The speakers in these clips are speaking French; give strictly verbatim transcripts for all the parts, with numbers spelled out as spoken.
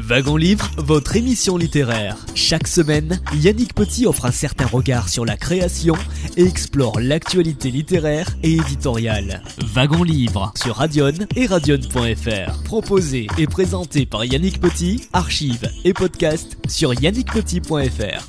Wagon Livre, votre émission littéraire. Chaque semaine, Yannick Petit offre un certain regard sur la création et explore l'actualité littéraire et éditoriale. Wagon Livre sur Radion et radion point f r. Proposé et présenté par Yannick Petit, archives et podcast sur yannick petit point f r.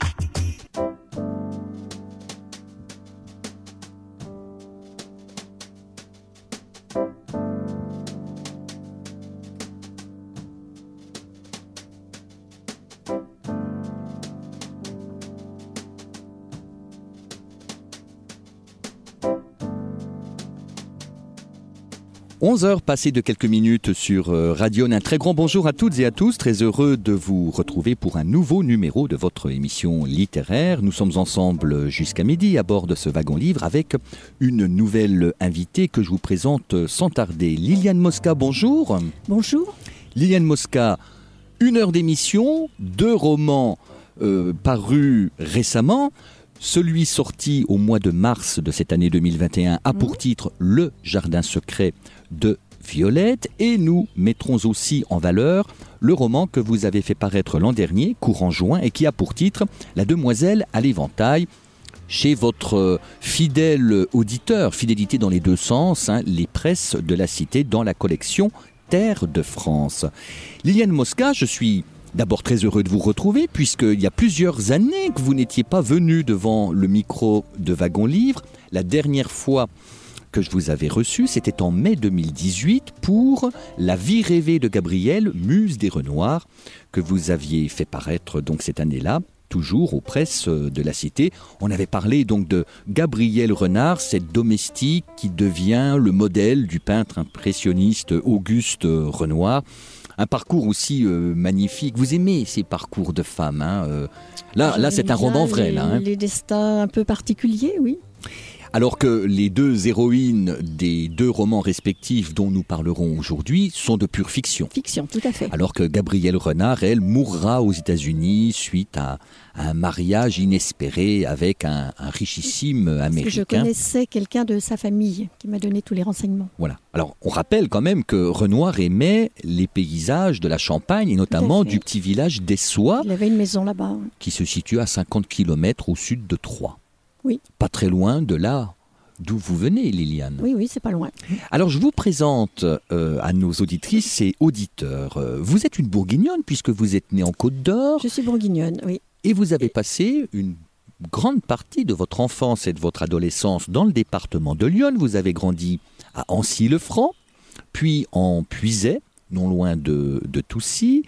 onze heures passées de quelques minutes sur Radion. Un très grand bonjour à toutes et à tous. Très heureux de vous retrouver pour un nouveau numéro de votre émission littéraire. Nous sommes ensemble jusqu'à midi à bord de ce wagon livre avec une nouvelle invitée que je vous présente sans tarder. Liliane Mosca, bonjour. Bonjour. Liliane Mosca, une heure d'émission, deux romans euh, parus récemment. Celui sorti au mois de mars de cette année deux mille vingt et un a pour titre « Le jardin secret » de Violette. Et nous mettrons aussi en valeur le roman que vous avez fait paraître l'an dernier, courant juin, et qui a pour titre « La demoiselle à l'éventail » chez votre fidèle auditeur, fidélité dans les deux sens, hein, les presses de la Cité dans la collection Terre de France. Liliane Mosca, je suis d'abord très heureux de vous retrouver puisqu'il y a plusieurs années que vous n'étiez pas venu devant le micro de Wagon Livre. La dernière fois que je vous avais reçu, c'était en mai deux mille dix-huit pour La vie rêvée de Gabriel, muse des Renoirs, que vous aviez fait paraître donc cette année-là, toujours aux presses de la Cité. On avait parlé donc de Gabriel Renard, cette domestique qui devient le modèle du peintre impressionniste Auguste Renoir. Un parcours aussi euh, magnifique. Vous aimez ces parcours de femmes, hein, euh, Là, là c'est un roman vrai. Les, là, hein. les destins un peu particuliers, oui. Alors que les deux héroïnes des deux romans respectifs dont nous parlerons aujourd'hui sont de pure fiction. Fiction, tout à fait. Alors que Gabrielle Renard, elle, mourra aux États-Unis suite à, à un mariage inespéré avec un, un richissime américain. Parce que je connaissais quelqu'un de sa famille qui m'a donné tous les renseignements. Voilà. Alors, on rappelle quand même que Renoir aimait les paysages de la Champagne et notamment du petit village d'Essois. Il avait une maison là-bas. Qui se situe à cinquante kilomètres au sud de Troyes. Oui. Pas très loin de là d'où vous venez, Liliane. Oui, oui, c'est pas loin. Alors, je vous présente euh, à nos auditrices et auditeurs. Euh, vous êtes une bourguignonne puisque vous êtes née en Côte d'Or. Je suis bourguignonne, oui. Et vous avez passé une grande partie de votre enfance et de votre adolescence dans le département de l'Yonne. Vous avez grandi à Ancy-le-Franc, puis en Puisaye, non loin de, de Toucy.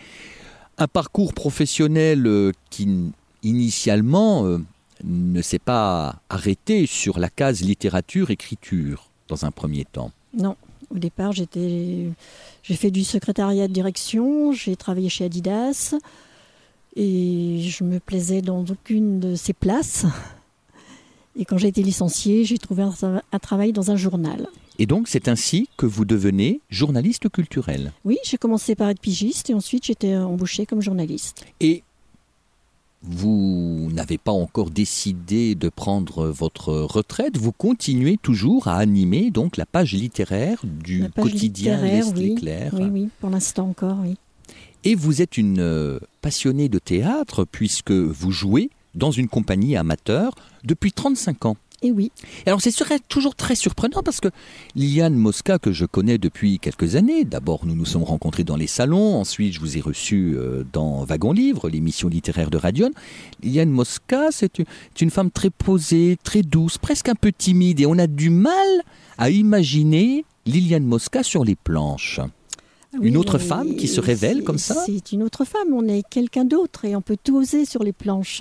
Un parcours professionnel euh, qui, initialement... Euh, ne s'est pas arrêté sur la case littérature-écriture dans un premier temps. Non, au départ j'étais, j'ai fait du secrétariat de direction, j'ai travaillé chez Adidas et je me plaisais dans aucune de ces places. Et quand j'ai été licenciée, j'ai trouvé un, un travail dans un journal. Et donc c'est ainsi que vous devenez journaliste culturel. Oui, j'ai commencé par être pigiste et ensuite j'étais embauchée comme journaliste. Et vous n'avez pas encore décidé de prendre votre retraite, vous continuez toujours à animer donc la page littéraire du la page quotidien L'Est l'éclair. Oui, oui, pour l'instant encore, oui. Et vous êtes une passionnée de théâtre puisque vous jouez dans une compagnie amateur depuis trente-cinq ans. Et oui. Alors c'est toujours très surprenant parce que Liliane Mosca, que je connais depuis quelques années, d'abord nous nous sommes rencontrés dans les salons, ensuite je vous ai reçu dans Wagon Livre, l'émission littéraire de Radion. Liliane Mosca, c'est une femme très posée, très douce, presque un peu timide et on a du mal à imaginer Liliane Mosca sur les planches. Oui, une autre femme qui se révèle comme ça ? C'est une autre femme, on est quelqu'un d'autre et on peut tout oser sur les planches.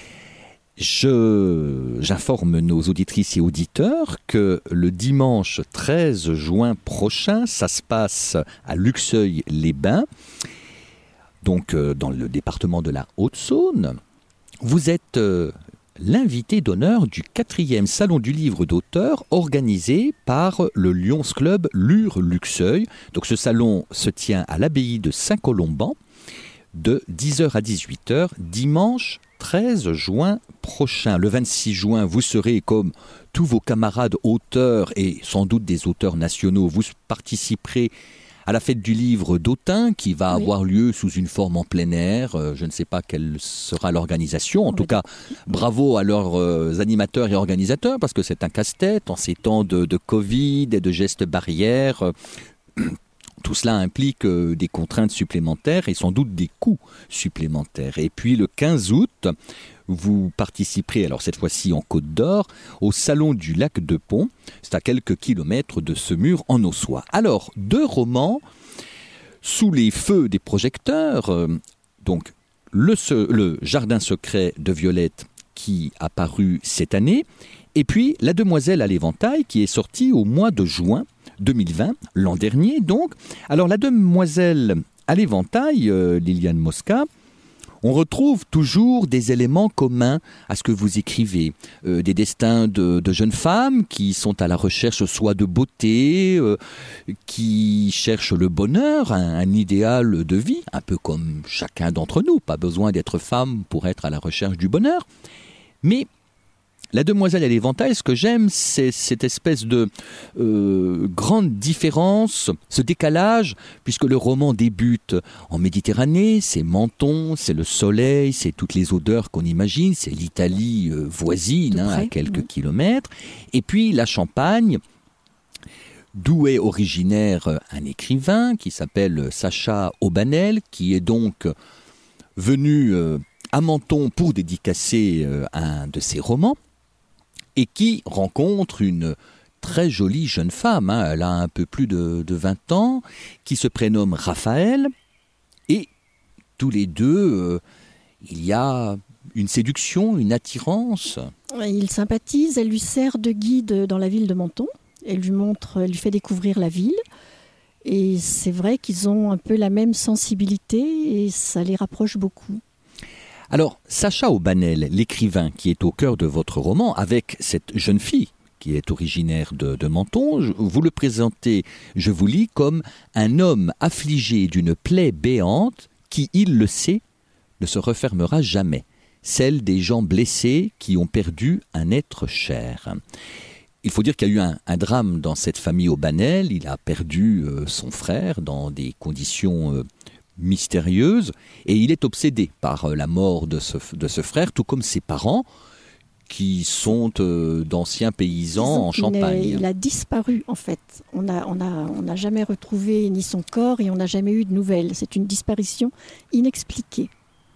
Je, j'informe nos auditrices et auditeurs que le dimanche treize juin prochain, ça se passe à Luxeuil-les-Bains, donc euh, dans le département de la Haute-Saône. Vous êtes euh, l'invité d'honneur du quatrième salon du livre d'auteur organisé par le Lions Club Lure-Luxeuil. Donc ce salon se tient à l'abbaye de Saint-Colomban de dix heures à dix-huit heures, dimanche treize juin prochain. Le vingt-six juin, vous serez comme tous vos camarades auteurs et sans doute des auteurs nationaux, vous participerez à la fête du livre d'Autun qui va Oui. avoir lieu sous une forme en plein air. Euh, je ne sais pas quelle sera l'organisation. En On tout va cas, bravo à leurs euh, animateurs et organisateurs parce que c'est un casse-tête en ces temps de, de Covid et de gestes barrières. Euh, Tout cela implique euh, des contraintes supplémentaires et sans doute des coûts supplémentaires. Et puis le quinze août, vous participerez, alors cette fois-ci en Côte d'Or, au Salon du Lac de Pont. C'est à quelques kilomètres de Semur en Ossois. Alors, deux romans sous les feux des projecteurs. Euh, donc, le, se- le Jardin secret de Violette qui a paru cette année. Et puis, La Demoiselle à l'éventail qui est sortie au mois de juin deux mille vingt, l'an dernier donc. Alors, La Demoiselle à l'éventail, euh, Liliane Mosca, on retrouve toujours des éléments communs à ce que vous écrivez. Euh, des destins de, de jeunes femmes qui sont à la recherche soit de beauté, euh, qui cherchent le bonheur, un, un idéal de vie, un peu comme chacun d'entre nous. Pas besoin d'être femme pour être à la recherche du bonheur. Mais La Demoiselle à l'éventail, ce que j'aime, c'est cette espèce de euh, grande différence, ce décalage, puisque le roman débute en Méditerranée, c'est Menton, c'est le soleil, c'est toutes les odeurs qu'on imagine, c'est l'Italie euh, voisine, Tout hein, près, à quelques oui. kilomètres, et puis la Champagne, d'où est originaire un écrivain qui s'appelle Sacha Aubanel, qui est donc venu euh, à Menton pour dédicacer euh, un de ses romans, et qui rencontre une très jolie jeune femme, hein, elle a un peu plus de, de vingt ans, qui se prénomme Raphaël, et tous les deux, euh, il y a une séduction, une attirance. Il sympathise, elle lui sert de guide dans la ville de Menton. Elle lui montre, elle lui fait découvrir la ville. Et c'est vrai qu'ils ont un peu la même sensibilité et ça les rapproche beaucoup. Alors, Sacha Aubanel, l'écrivain qui est au cœur de votre roman, avec cette jeune fille qui est originaire de, de Menton, je- vous le présentez, je vous lis, comme un homme affligé d'une plaie béante qui, il le sait, ne se refermera jamais, celle des gens blessés qui ont perdu un être cher. Il faut dire qu'il y a eu un, un drame dans cette famille Aubanel, il a perdu euh, son frère dans des conditions euh, mystérieuses, et il est obsédé par euh, la mort de ce, de ce frère, tout comme ses parents, qui sont euh, d'anciens paysans Disons en qu'il n'est- Champagne. Il a disparu en fait. On n'a on a, on a jamais retrouvé ni son corps et on n'a jamais eu de nouvelles. C'est une disparition inexpliquée.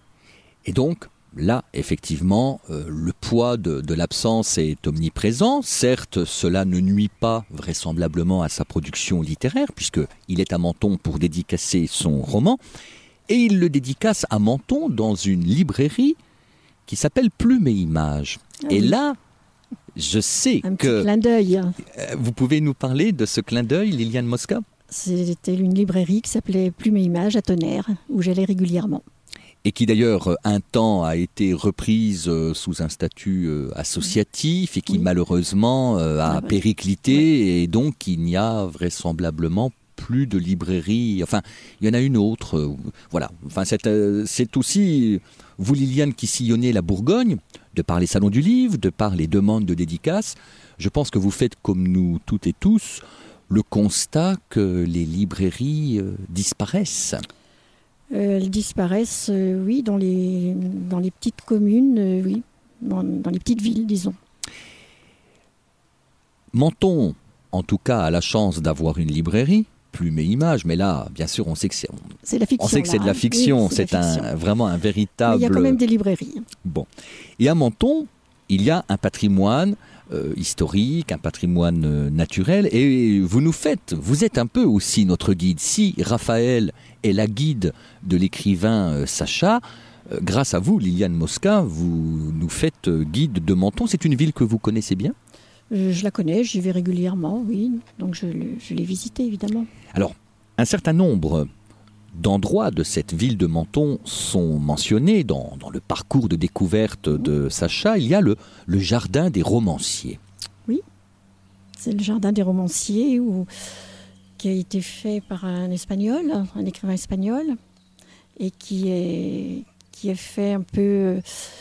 Et donc, là, effectivement, euh, le poids de, de l'absence est omniprésent. Certes, cela ne nuit pas vraisemblablement à sa production littéraire, puisqu'il est à Menton pour dédicacer son roman, et il le dédicace à Menton dans une librairie qui s'appelle Plume et Images. Ah et oui. là, je sais Un petit que clin d'œil. euh, vous pouvez nous parler de ce clin d'œil, Liliane Mosca? C'était une librairie qui s'appelait Plume et Images à Tonnerre, où j'allais régulièrement. Et qui d'ailleurs euh, un temps a été reprise euh, sous un statut euh, associatif et qui Oui. malheureusement euh, a Ah ouais. périclité, et donc il n'y a vraisemblablement plus de librairie. Enfin, il y en a une autre. euh, voilà. Enfin, c'est, euh, c'est aussi vous, Liliane, qui sillonnez la Bourgogne, de par les salons du livre, de par les demandes de dédicaces. Je pense que vous faites comme nous toutes et tous le constat que les librairies euh, disparaissent. Euh, elles disparaissent, euh, oui, dans les, dans les petites communes, euh, oui, dans, dans les petites villes, disons. Menton, en tout cas, a la chance d'avoir une librairie, Plume et Images, mais là, bien sûr, on sait que c'est, on, C'est la fiction. on sait que c'est de là, la hein. fiction, Oui, c'est, de la un, fiction. vraiment un Mais véritable... il y a quand même des librairies. Bon. Et à Menton, il y a un patrimoine euh, historique, un patrimoine euh, naturel, et vous nous faites, vous êtes un peu aussi notre guide. Si Raphaël est la guide de l'écrivain euh, Sacha, euh, grâce à vous, Liliane Mosca, vous nous faites euh, guide de Menton. C'est une ville que vous connaissez bien? Euh, Je la connais, j'y vais régulièrement, oui. Donc je, le- je l'ai visitée, évidemment. Alors, un certain nombre d'endroits de cette ville de Menton sont mentionnés dans, dans le parcours de découverte de Sacha. Il y a le, le jardin des romanciers. C'est le jardin des romanciers où, qui a été fait par un espagnol, un écrivain espagnol, et qui est, qui est fait un peu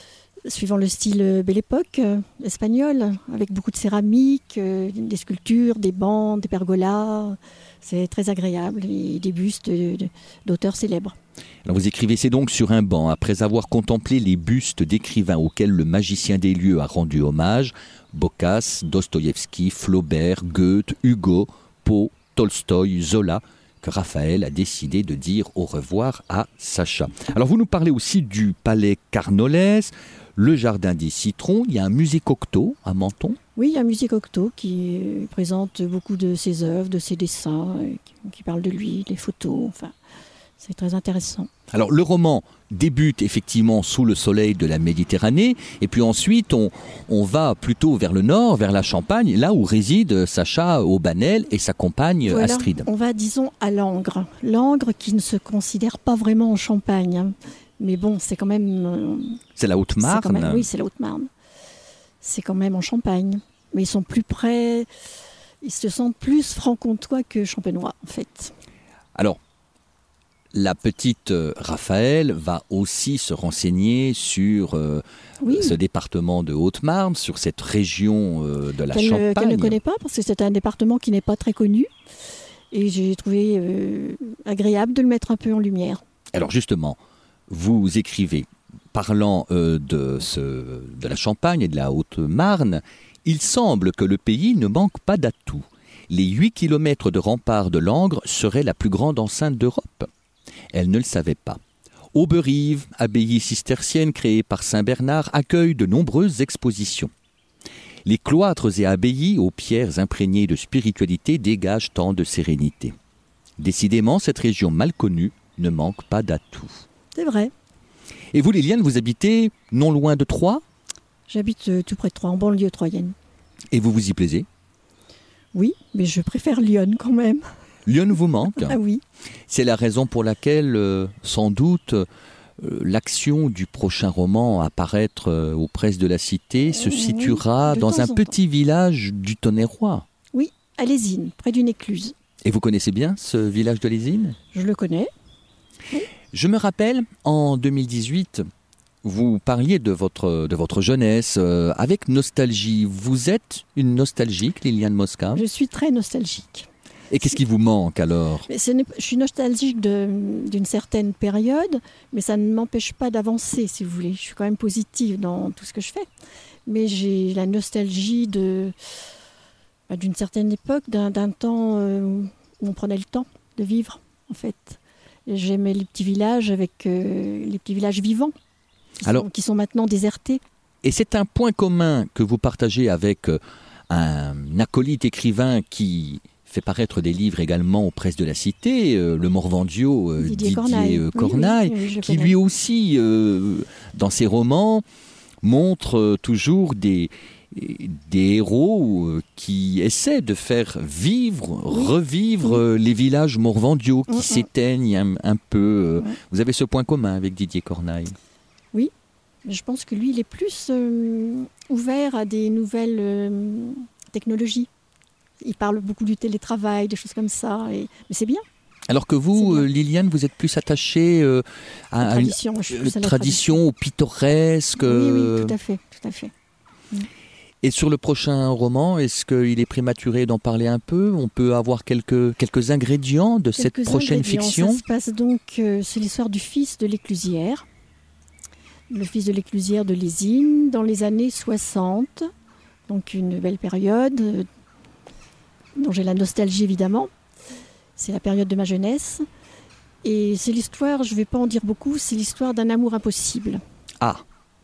suivant le style Belle Époque, euh, espagnol, avec beaucoup de céramique, euh, des sculptures, des bancs, des pergolas. C'est très agréable et des bustes de, de, d'auteurs célèbres. Alors vous écrivez, c'est donc sur un banc, après avoir contemplé les bustes d'écrivains auxquels le magicien des lieux a rendu hommage, Boccace, Dostoïevski, Flaubert, Goethe, Hugo, Poe, Tolstoï, Zola, que Raphaël a décidé de dire au revoir à Sacha. Alors vous nous parlez aussi du palais Carnolès, le jardin des citrons, il y a un musée Cocteau à Menton. Oui, il y a un musée Cocteau qui présente beaucoup de ses œuvres, de ses dessins, qui, qui parle de lui, des photos, enfin, c'est très intéressant. Alors le roman débute effectivement sous le soleil de la Méditerranée, et puis ensuite on, on va plutôt vers le nord, vers la Champagne, là où réside Sacha Aubanel et sa compagne voilà, Astrid. On va, disons, à Langres. Langres qui ne se considère pas vraiment en Champagne, hein. Mais bon, c'est quand même... Euh, c'est la Haute-Marne c'est même, Oui, c'est la Haute-Marne. C'est quand même en Champagne. Mais ils sont plus près, ils se sentent plus franc-comtois que champenois, en fait. Alors, la petite Raphaël va aussi se renseigner sur euh, oui. ce département de Haute-Marne, sur cette région euh, de la qu'elle, Champagne. Qu'elle ne connaît pas, parce que c'est un département qui n'est pas très connu. Et j'ai trouvé euh, agréable de le mettre un peu en lumière. Alors justement, vous écrivez, parlant euh, de, ce, de la Champagne et de la Haute-Marne, il semble que le pays ne manque pas d'atouts. Les huit kilomètres de rempart de Langres seraient la plus grande enceinte d'Europe. Elle ne le savait pas. Auberive, abbaye cistercienne créée par saint Bernard, accueille de nombreuses expositions. Les cloîtres et abbayes aux pierres imprégnées de spiritualité dégagent tant de sérénité. Décidément, cette région mal connue ne manque pas d'atouts. C'est vrai. Et vous, Liliane, vous habitez non loin de Troyes ? J'habite euh, tout près de Troyes, en banlieue troyenne. Et vous vous y plaisez ? Oui, mais je préfère Lyon quand même. Lyon vous manque ? Ah oui. C'est la raison pour laquelle, euh, sans doute, euh, l'action du prochain roman à paraître euh, aux presses de la Cité se situera oui, dans un petit temps. village du Tonnerrois. Oui, à Lésine, près d'une écluse. Et vous connaissez bien ce village de Lésine ? Je le connais. Oui. Je me rappelle, en deux mille dix-huit, vous parliez de votre, de votre jeunesse euh, avec nostalgie. Vous êtes une nostalgique, Liliane Mosca ? Je suis très nostalgique. Et qu'est-ce qui vous manque alors ? mais ce n'est, Je suis nostalgique de, d'une certaine période, mais ça ne m'empêche pas d'avancer, si vous voulez. Je suis quand même positive dans tout ce que je fais. Mais j'ai la nostalgie de, d'une certaine époque, d'un, d'un temps où on prenait le temps de vivre, en fait. Et j'aimais les petits villages avec euh, les petits villages vivants, qui, Alors, sont, qui sont maintenant désertés. Et c'est un point commun que vous partagez avec un acolyte écrivain qui fait paraître des livres également aux presses de la Cité, euh, le Morvandio, euh, Didier, Didier Cornaille, euh, Cornaille oui, oui, oui, qui lui aussi, euh, dans ses romans, montre euh, toujours des, des héros euh, qui essaient de faire vivre, oui, revivre oui. Euh, les villages Morvandio qui mmh, s'éteignent un, un peu. Euh, mmh. Vous avez ce point commun avec Didier Cornaille ? Oui, je pense que lui, il est plus euh, ouvert à des nouvelles euh, technologies. Il parle beaucoup du télétravail, des choses comme ça, et... mais c'est bien. Alors que vous, euh, Liliane, vous êtes plus attachée euh, à, à, tradition, une je suis plus à la tradition, tradition, au pittoresque. Oui, oui, tout à fait, tout à fait. Mm. Et sur le prochain roman, est-ce qu'il est prématuré d'en parler un peu ? On peut avoir quelques, quelques ingrédients de quelques cette prochaine ingrédients. fiction ? Ça se passe donc, euh, c'est l'histoire du fils de l'éclusière, le fils de l'éclusière de Lésine, dans les années soixante, donc une belle période, euh, dont j'ai la nostalgie évidemment. C'est la période de ma jeunesse. Et c'est l'histoire, je ne vais pas en dire beaucoup, c'est l'histoire d'un amour impossible. Ah.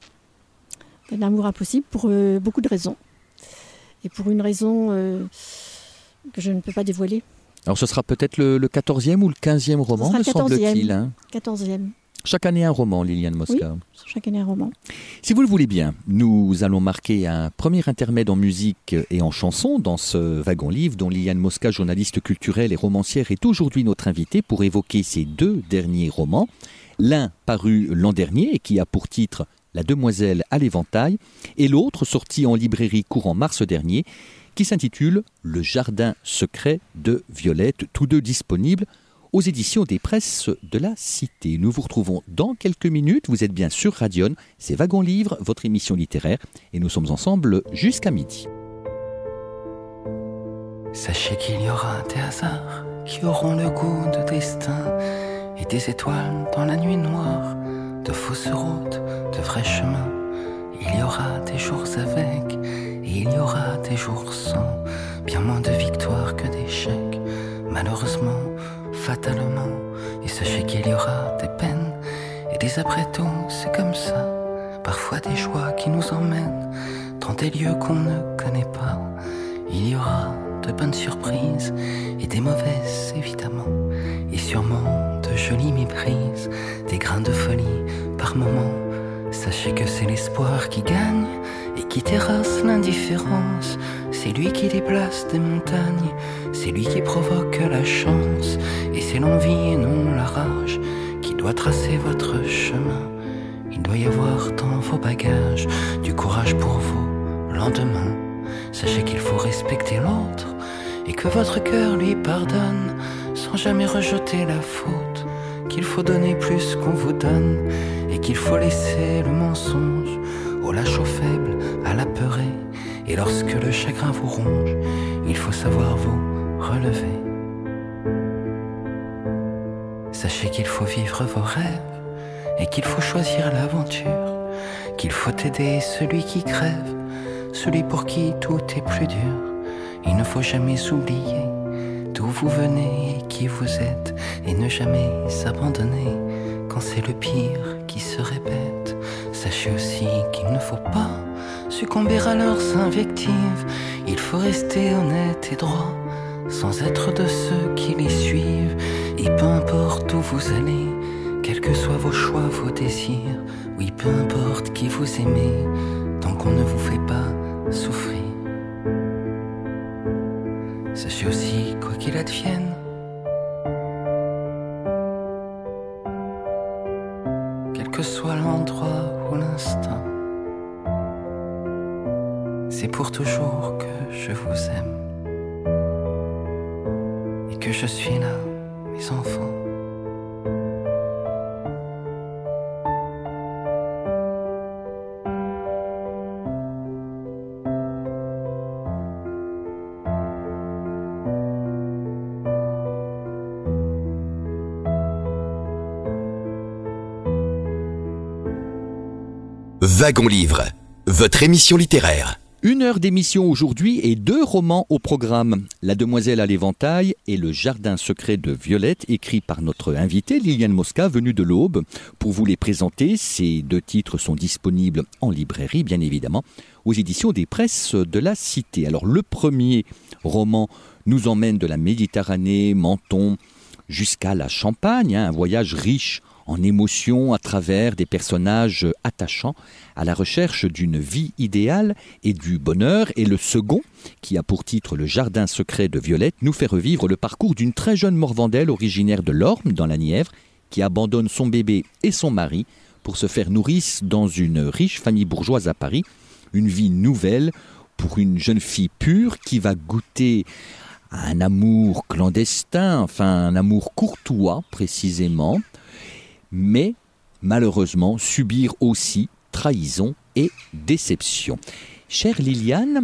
D'un amour impossible pour euh, beaucoup de raisons. Et pour une raison euh, que je ne peux pas dévoiler. Alors ce sera peut-être le, le quatorzième ou le quinzième roman, me semble-t-il. Hein. quatorzième. Chaque année un roman, Liliane Mosca. Oui, chaque année un roman. Si vous le voulez bien, nous allons marquer un premier intermède en musique et en chanson dans ce wagon livre dont Liliane Mosca, journaliste culturelle et romancière, est aujourd'hui notre invitée pour évoquer ses deux derniers romans. L'un paru l'an dernier et qui a pour titre La Demoiselle à l'éventail et l'autre sorti en librairie courant mars dernier qui s'intitule Le Jardin secret de Violette, tous deux disponibles aux éditions des presses de la Cité. Nous vous retrouvons dans quelques minutes. Vous êtes bien sur Radion, c'est Wagon Livre, votre émission littéraire, et nous sommes ensemble jusqu'à midi. Sachez qu'il y aura des hasards qui auront le goût de destin, et des étoiles dans la nuit noire, de fausses routes, de vrais chemins. Il y aura des jours avec, et il y aura des jours sans, bien moins de victoires que d'échecs, malheureusement, fatalement. Et sachez qu'il y aura des peines, et des après-tout, c'est comme ça. Parfois des joies qui nous emmènent dans des lieux qu'on ne connaît pas. Il y aura de bonnes surprises et des mauvaises évidemment, et sûrement de jolies méprises, des grains de folie par moments. Sachez que c'est l'espoir qui gagne et qui terrasse l'indifférence. C'est lui qui déplace des montagnes, c'est lui qui provoque la chance, et c'est l'envie et non la rage qui doit tracer votre chemin. Il doit y avoir dans vos bagages du courage pour vos lendemains. Sachez qu'il faut respecter l'autre et que votre cœur lui pardonne sans jamais rejeter la faute, qu'il faut donner plus qu'on vous donne et qu'il faut laisser le mensonge au lâche, au faible, à l'apeuré. Et lorsque le chagrin vous ronge, il faut savoir vous relever. Sachez qu'il faut vivre vos rêves et qu'il faut choisir l'aventure, qu'il faut aider celui qui crève, celui pour qui tout est plus dur. Il ne faut jamais oublier d'où vous venez et qui vous êtes, et ne jamais s'abandonner quand c'est le pire qui se répète. Sachez aussi qu'il ne faut pas succomber à leurs invectives. Il faut rester honnête et droit, sans être de ceux qui les suivent. Et peu importe où vous allez, quels que soient vos choix, vos désirs, oui, peu importe qui vous aimez, tant qu'on ne vous fait pas souffrir. Sachez aussi, quoi qu'il advienne, quel que soit l'endroit ou l'instant, c'est pour toujours que je vous aime et que je suis là, mes enfants. Wagon Livre, votre émission littéraire. Une heure d'émission aujourd'hui et deux romans au programme. La Demoiselle à l'éventail et Le Jardin secret de Violette, écrits par notre invitée Liliane Mosca, venue de l'Aube. Pour vous les présenter, ces deux titres sont disponibles en librairie, bien évidemment, aux éditions des presses de la Cité. Alors le premier roman nous emmène de la Méditerranée, Menton, jusqu'à la Champagne, hein, un voyage riche en émotions à travers des personnages attachants à la recherche d'une vie idéale et du bonheur. Et le second, qui a pour titre Le Jardin secret de Violette, nous fait revivre le parcours d'une très jeune Morvandelle originaire de l'Orne, dans la Nièvre, qui abandonne son bébé et son mari pour se faire nourrice dans une riche famille bourgeoise à Paris. Une vie nouvelle pour une jeune fille pure qui va goûter à un amour clandestin, enfin un amour courtois précisément, mais malheureusement subir aussi trahison et déception. Chère Liliane,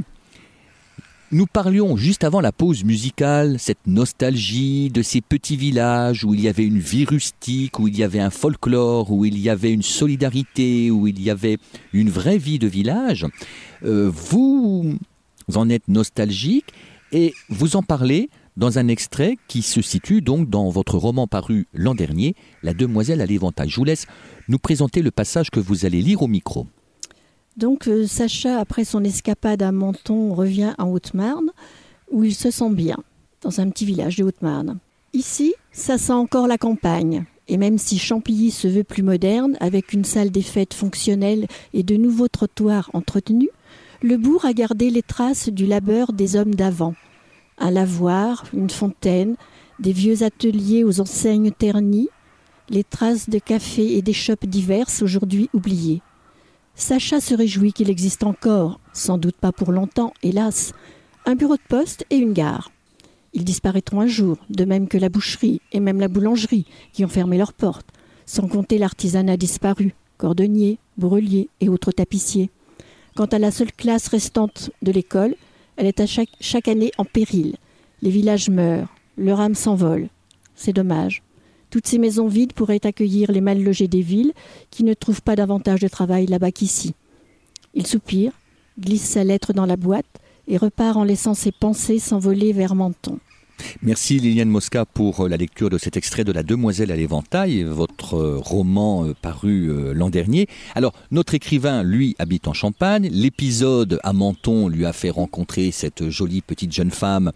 nous parlions juste avant la pause musicale, cette nostalgie de ces petits villages où il y avait une vie rustique, où il y avait un folklore, où il y avait une solidarité, où il y avait une vraie vie de village. Euh, vous en êtes nostalgique et vous en parlez dans un extrait qui se situe donc dans votre roman paru l'an dernier, La Demoiselle à l'éventail. Je vous laisse nous présenter le passage que vous allez lire au micro. Donc euh, Sacha, après son escapade à Menton, revient en Haute-Marne, où il se sent bien, dans un petit village de Haute-Marne. Ici, ça sent encore la campagne. Et même si Champilly se veut plus moderne, avec une salle des fêtes fonctionnelle et de nouveaux trottoirs entretenus, le bourg a gardé les traces du labeur des hommes d'avant. Un lavoir, une fontaine, des vieux ateliers aux enseignes ternies, les traces de cafés et d'échoppes diverses aujourd'hui oubliées. Sacha se réjouit qu'il existe encore, sans doute pas pour longtemps, hélas, un bureau de poste et une gare. Ils disparaîtront un jour, de même que la boucherie et même la boulangerie qui ont fermé leurs portes, sans compter l'artisanat disparu, cordonniers, bourreliers et autres tapissiers. Quant à la seule classe restante de l'école, elle est à chaque, chaque année en péril. Les villages meurent, leur âme s'envole. C'est dommage. Toutes ces maisons vides pourraient accueillir les mal logés des villes qui ne trouvent pas davantage de travail là-bas qu'ici. Il soupire, glisse sa lettre dans la boîte et repart en laissant ses pensées s'envoler vers Menton. Merci Liliane Mosca pour la lecture de cet extrait de La Demoiselle à l'éventail, votre roman paru l'an dernier. Alors, notre écrivain, lui, habite en Champagne. L'épisode à Menton lui a fait rencontrer cette jolie petite jeune femme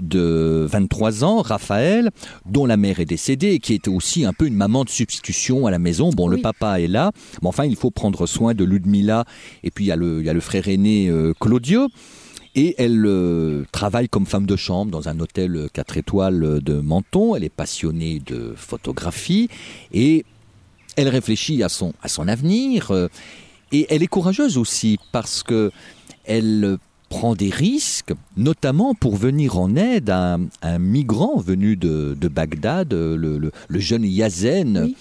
de vingt-trois ans, Raphaël, dont la mère est décédée et qui était aussi un peu une maman de substitution à la maison. Bon, oui. Le papa est là, mais enfin, il faut prendre soin de Ludmilla et puis il y a le, il y a le frère aîné euh, Claudio. Et elle euh, travaille comme femme de chambre dans un hôtel quatre étoiles de Menton. Elle est passionnée de photographie et elle réfléchit à son, à son avenir. Euh, et elle est courageuse aussi parce qu'elle prend des risques, notamment pour venir en aide à un, à un migrant venu de, de Bagdad, le, le, le jeune Yazen. Oui.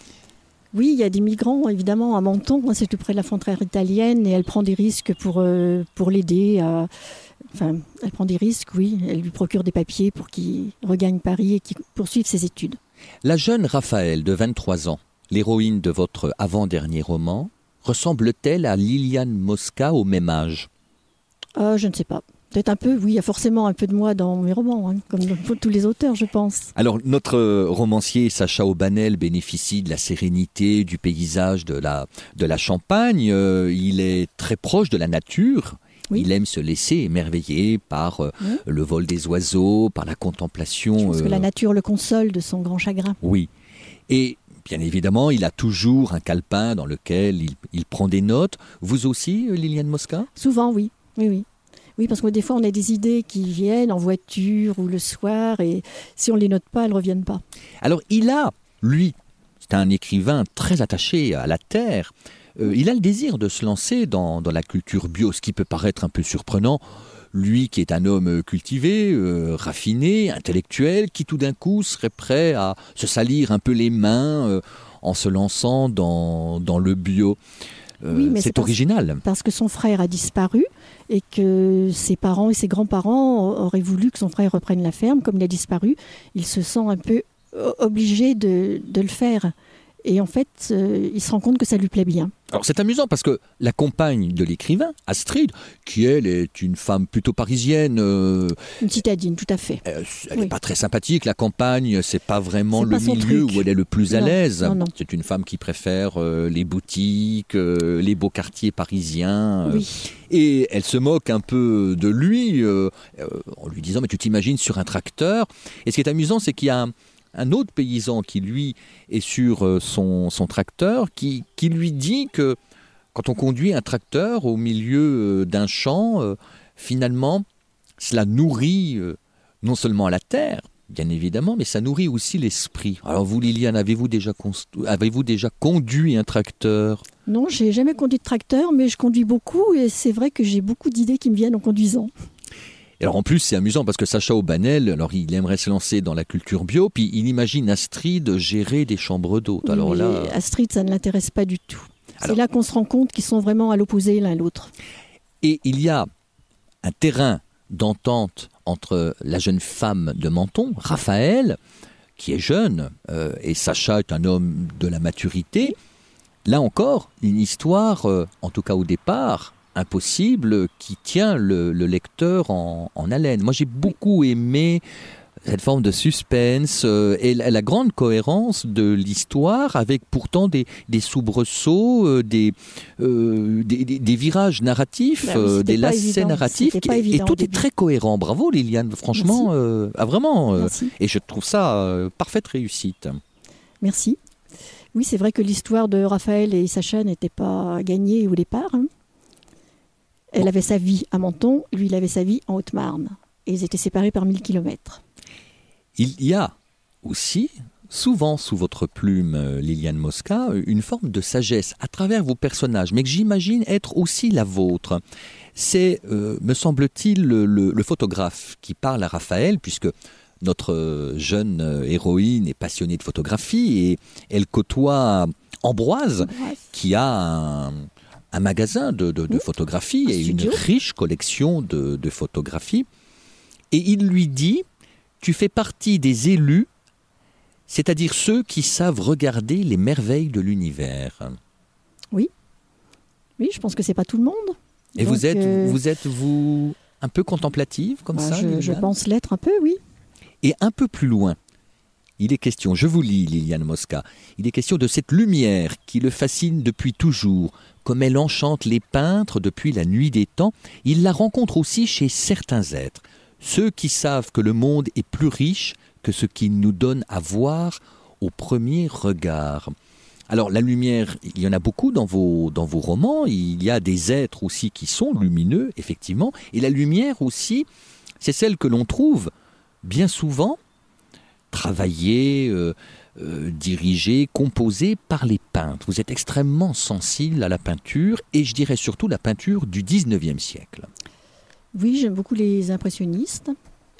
Oui, il y a des migrants, évidemment, à Menton, c'est tout près de la frontière italienne, et elle prend des risques pour, euh, pour l'aider. À... Enfin, elle prend des risques, oui. Elle lui procure des papiers pour qu'il regagne Paris et qu'il poursuive ses études. La jeune Raphaël, de vingt-trois ans, l'héroïne de votre avant-dernier roman, ressemble-t-elle à Liliane Mosca au même âge ? euh, Je ne sais pas. Peut-être un peu, oui, il y a forcément un peu de moi dans mes romans, hein, comme dans tous les auteurs, je pense. Alors, notre romancier Sacha Aubanel bénéficie de la sérénité du paysage de la, de la Champagne. Euh, il est très proche de la nature. Oui. Il aime se laisser émerveiller par euh, oui. le vol des oiseaux, par la contemplation. Je pense euh... que la nature le console de son grand chagrin. Oui. Et bien évidemment, il a toujours un calepin dans lequel il, il prend des notes. Vous aussi, Liliane Mosca ? Souvent, oui. Oui, oui. Oui, parce que des fois, on a des idées qui viennent en voiture ou le soir, et si on ne les note pas, elles ne reviennent pas. Alors, il a, lui, c'est un écrivain très attaché à la terre, euh, il a le désir de se lancer dans, dans la culture bio, ce qui peut paraître un peu surprenant. Lui qui est un homme cultivé, euh, raffiné, intellectuel, qui tout d'un coup serait prêt à se salir un peu les mains euh, en se lançant dans, dans le bio. Euh, oui, mais c'est, c'est original. Parce, parce que son frère a disparu et que ses parents et ses grands-parents auraient voulu que son frère reprenne la ferme. Comme il a disparu, il se sent un peu obligé de, de le faire. Et en fait, euh, il se rend compte que ça lui plaît bien. Alors c'est amusant parce que la compagne de l'écrivain, Astrid, qui elle est une femme plutôt parisienne... Euh, une citadine, tout à fait. Euh, elle n'est oui. pas très sympathique. La campagne, c'est pas vraiment c'est le pas milieu où elle est le plus à non, l'aise. Non, non. C'est une femme qui préfère euh, les boutiques, euh, les beaux quartiers parisiens. Oui. Et elle se moque un peu de lui euh, en lui disant « mais tu t'imagines sur un tracteur ?» Et ce qui est amusant, c'est qu'il y a... un Un autre paysan qui, lui, est sur son, son tracteur, qui, qui lui dit que quand on conduit un tracteur au milieu d'un champ, euh, finalement, cela nourrit euh, non seulement la terre, bien évidemment, mais ça nourrit aussi l'esprit. Alors vous, Liliane, avez-vous déjà, const- avez-vous déjà conduit un tracteur ? Non, je n'ai jamais conduit de tracteur, mais je conduis beaucoup et c'est vrai que j'ai beaucoup d'idées qui me viennent en conduisant. Et alors en plus, c'est amusant parce que Sacha Aubanel, alors il aimerait se lancer dans la culture bio, puis il imagine Astrid gérer des chambres d'hôtes. Alors mais là, Astrid, ça ne l'intéresse pas du tout. Alors... C'est là qu'on se rend compte qu'ils sont vraiment à l'opposé l'un l'autre. Et il y a un terrain d'entente entre la jeune femme de Menton, Raphaël, qui est jeune, euh, et Sacha est un homme de la maturité. Là encore, une histoire, euh, en tout cas au départ, impossible, qui tient le, le lecteur en, en haleine. Moi, j'ai beaucoup aimé cette forme de suspense euh, et la, la grande cohérence de l'histoire, avec pourtant des, des soubresauts, euh, des, euh, des, des, des virages narratifs, bah oui, euh, des lacets évident. narratifs, et, et tout est très cohérent. Bravo Liliane, franchement, euh, ah, vraiment. Euh, et je trouve ça euh, parfaite réussite. Merci. Oui, c'est vrai que l'histoire de Raphaël et Sacha n'était pas gagnée au départ. Hein. Elle avait sa vie à Menton, lui il avait sa vie en Haute-Marne. Et ils étaient séparés par mille kilomètres. Il y a aussi, souvent sous votre plume, Liliane Mosca, une forme de sagesse à travers vos personnages, mais que j'imagine être aussi la vôtre. C'est, euh, me semble-t-il, le, le, le photographe qui parle à Raphaël, puisque notre jeune héroïne est passionnée de photographie et elle côtoie Ambroise, qui a un, un magasin de, de, de oui, photographie et une riche collection de, de photographies. Et il lui dit, tu fais partie des élus, c'est-à-dire ceux qui savent regarder les merveilles de l'univers. Oui, oui, je pense que c'est pas tout le monde. Et Donc, vous êtes, euh... vous êtes vous un peu contemplative comme bah, ça je, je pense l'être un peu, oui. Et un peu plus loin, il est question, je vous lis Liliane Mosca, il est question de cette lumière qui le fascine depuis toujours, comme elle enchante les peintres depuis la nuit des temps. Il la rencontre aussi chez certains êtres, ceux qui savent que le monde est plus riche que ce qu'il nous donne à voir au premier regard. Alors la lumière, il y en a beaucoup dans vos, dans vos romans, il y a des êtres aussi qui sont lumineux, effectivement, et la lumière aussi, c'est celle que l'on trouve bien souvent travaillée, euh, euh, dirigée, composée par les peintres. Vous êtes extrêmement sensible à la peinture, et je dirais surtout la peinture du dix-neuvième siècle. Oui, j'aime beaucoup les impressionnistes,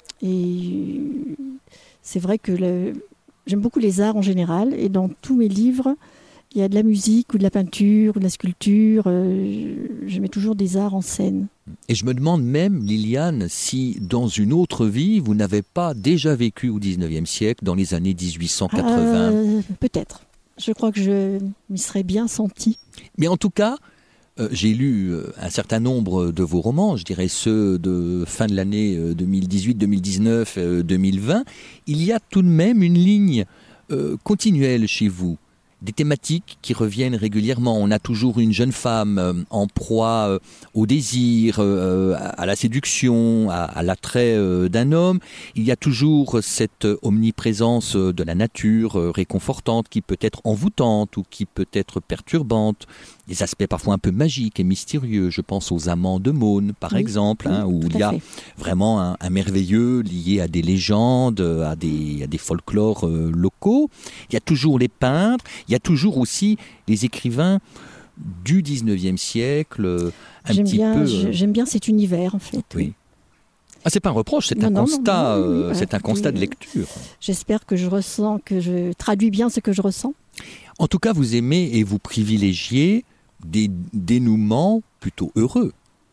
et c'est vrai que le... j'aime beaucoup les arts en général, et dans tous mes livres, il y a de la musique ou de la peinture ou de la sculpture. Euh, je mets toujours des arts en scène. Et je me demande même, Liliane, si dans une autre vie, vous n'avez pas déjà vécu au dix-neuvième siècle, dans les années dix-huit cent quatre-vingts. Euh, peut-être. Je crois que je m'y serais bien sentie. Mais en tout cas, euh, j'ai lu euh, un certain nombre de vos romans, je dirais ceux de fin de l'année euh, deux mille dix-huit, deux mille dix-neuf, euh, deux mille vingt. Il y a tout de même une ligne euh, continuelle chez vous. Des thématiques qui reviennent régulièrement. On a toujours une jeune femme euh, en proie euh, au désir, euh, à, à la séduction, à, à l'attrait euh, d'un homme. Il y a toujours cette omniprésence de la nature euh, réconfortante qui peut être envoûtante ou qui peut être perturbante. Des aspects parfois un peu magiques et mystérieux. Je pense aux amants de Maune, par oui, exemple, hein, oui, où il y a fait. vraiment un, un merveilleux lié à des légendes, à des, à des folklores euh, locaux. Il y a toujours les peintres. Il y a toujours aussi les écrivains du dix-neuvième siècle, un j'aime petit bien, peu... Euh... J'aime bien cette univers, en fait. Oui. Ah, c'est pas un reproche, c'est non, un non, constat, non, non, oui, euh, c'est un constat de lecture. J'espère que je ressens, que je traduis bien ce que je ressens. En tout cas, vous aimez et vous privilégiez des dénouements plutôt heureux.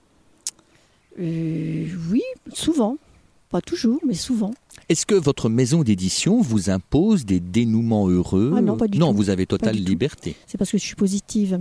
Euh, oui, souvent. Pas toujours, mais souvent. Est-ce que votre maison d'édition vous impose des dénouements heureux ? Ah non, pas du non, tout. Non, vous avez totale liberté. Tout. C'est parce que je suis positive.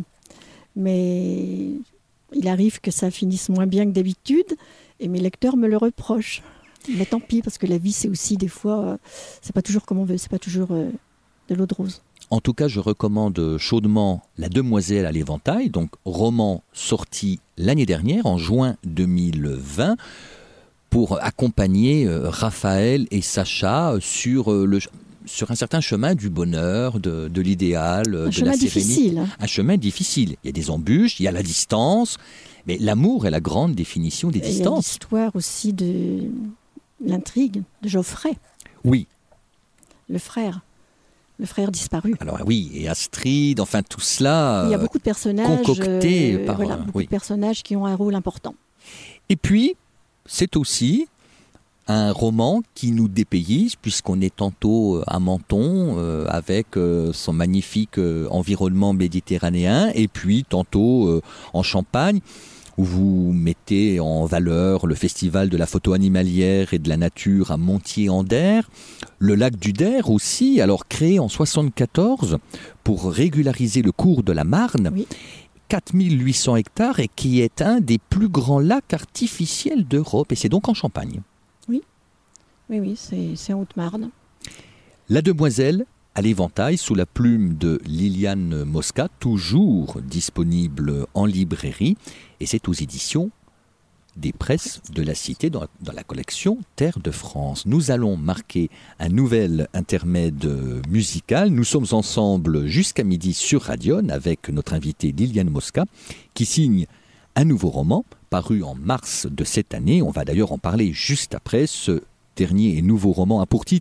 Mais il arrive que ça finisse moins bien que d'habitude et mes lecteurs me le reprochent. Mais tant pis, parce que la vie, c'est aussi des fois, euh, c'est pas toujours comme on veut, c'est pas toujours euh, de l'eau de rose. En tout cas, je recommande chaudement La Demoiselle à l'éventail, donc roman sorti l'année dernière, en juin deux mille vingt, pour accompagner Raphaël et Sacha sur, le, sur un certain chemin du bonheur, de, de l'idéal, de la sérénité. Difficile. Un chemin difficile. Il y a des embûches, il y a la distance, mais l'amour est la grande définition des distances. Il y a l'histoire aussi de l'intrigue de Geoffrey. Oui. Le frère. Le frère disparu. Alors oui, et Astrid, enfin tout cela. Il y a beaucoup de personnages, concoctés euh, par voilà, beaucoup oui. de personnages qui ont un rôle important. Et puis, c'est aussi un roman qui nous dépayse, puisqu'on est tantôt à Menton, euh, avec euh, son magnifique euh, environnement méditerranéen, et puis tantôt euh, en Champagne, où vous mettez en valeur le festival de la photo animalière et de la nature à Montier-en-Der, le lac du Der aussi, alors créé en soixante-quatorze pour régulariser le cours de la Marne, oui. quatre mille huit cents hectares, et qui est un des plus grands lacs artificiels d'Europe, et c'est donc en Champagne. Oui, oui, oui, c'est, c'est en Haute-Marne. La Demoiselle à l'éventail, sous la plume de Liliane Mosca, toujours disponible en librairie, et c'est aux éditions des Presses de la Cité dans la, dans la collection Terre de France. Nous allons marquer un nouvel intermède musical. Nous sommes ensemble jusqu'à midi sur Radion avec notre invitée Liliane Mosca, qui signe un nouveau roman paru en mars de cette année. On va d'ailleurs en parler juste après. Ce dernier et nouveau roman a pour titre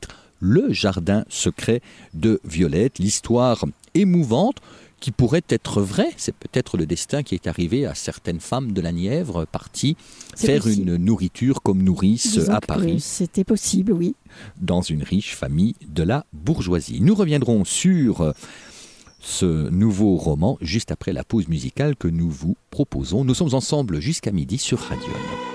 Le jardin secret de Violette, l'histoire émouvante qui pourrait être vraie. C'est peut-être le destin qui est arrivé à certaines femmes de la Nièvre parties C'est faire possible. une nourriture comme nourrice Disons à que, Paris. oui, c'était possible, oui. Dans une riche famille de la bourgeoisie. Nous reviendrons sur ce nouveau roman juste après la pause musicale que nous vous proposons. Nous sommes ensemble jusqu'à midi sur Radion.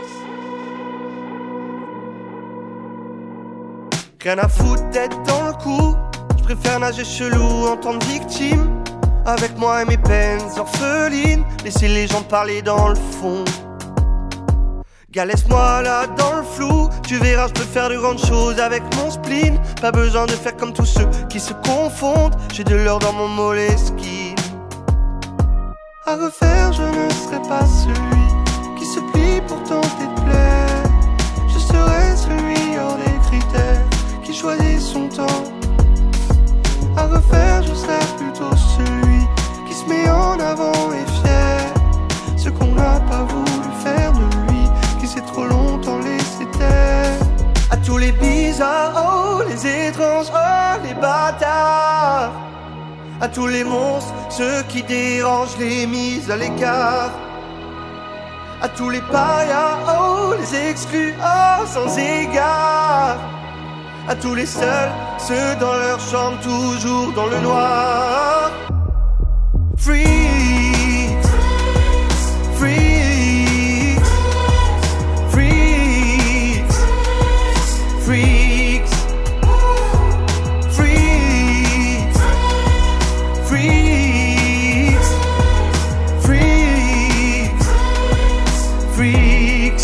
Rien à foutre d'être dans le coup, je préfère nager chelou en tant que victime. Avec moi et mes peines orphelines, laisser les gens parler dans le fond. Gars, laisse-moi là dans le flou, tu verras, je peux faire de grandes choses avec mon spleen. Pas besoin de faire comme tous ceux qui se confondent, j'ai de l'or dans mon Moleskine. À refaire, je ne serai pas celui qui se plie pour tenter de plaire. Je serai celui hors des critères qui choisit son temps. À refaire, je serai plutôt celui qui se met en avant et fier. Ce qu'on n'a pas voulu faire de lui, qui s'est trop longtemps laissé taire. À tous les bizarres, oh, les étranges, oh, les bâtards. À tous les monstres, ceux qui dérangent, les mises à l'écart. À tous les parias, oh, les exclus, oh, sans égard. À tous les seuls, ceux dans leur chambre, toujours dans le noir. Freaks, freaks, freaks, freaks, freaks, freaks, freaks, freaks.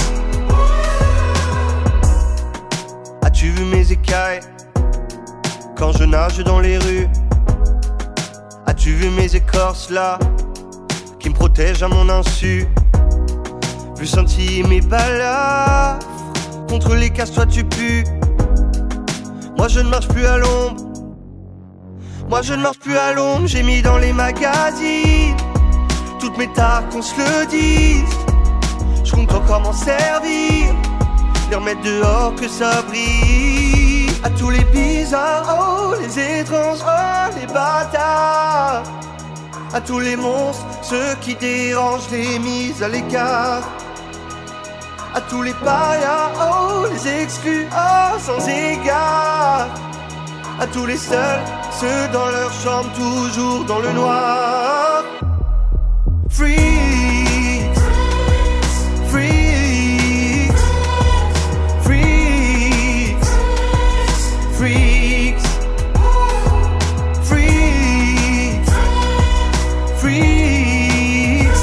As-tu vu mes écailles quand je nage dans les rues? As-tu vu mes écorces là qui me protègent à mon insu? Vu sentir mes balafres contre les casses, toi tu pues. Moi je ne marche plus à l'ombre. Moi je ne marche plus à l'ombre. J'ai mis dans les magazines toutes mes tares qu'on se le dise. Je compte encore m'en servir, les remettre dehors que ça brille. À tous les bizarres, oh, les étranges, oh, les bâtards. À tous les monstres, ceux qui dérangent, les mises à l'écart. À tous les parias, oh, les exclus, oh, sans égard. À tous les seuls, ceux dans leur chambre, toujours dans le noir. Freaks, freaks, freaks, freaks, freaks, freaks,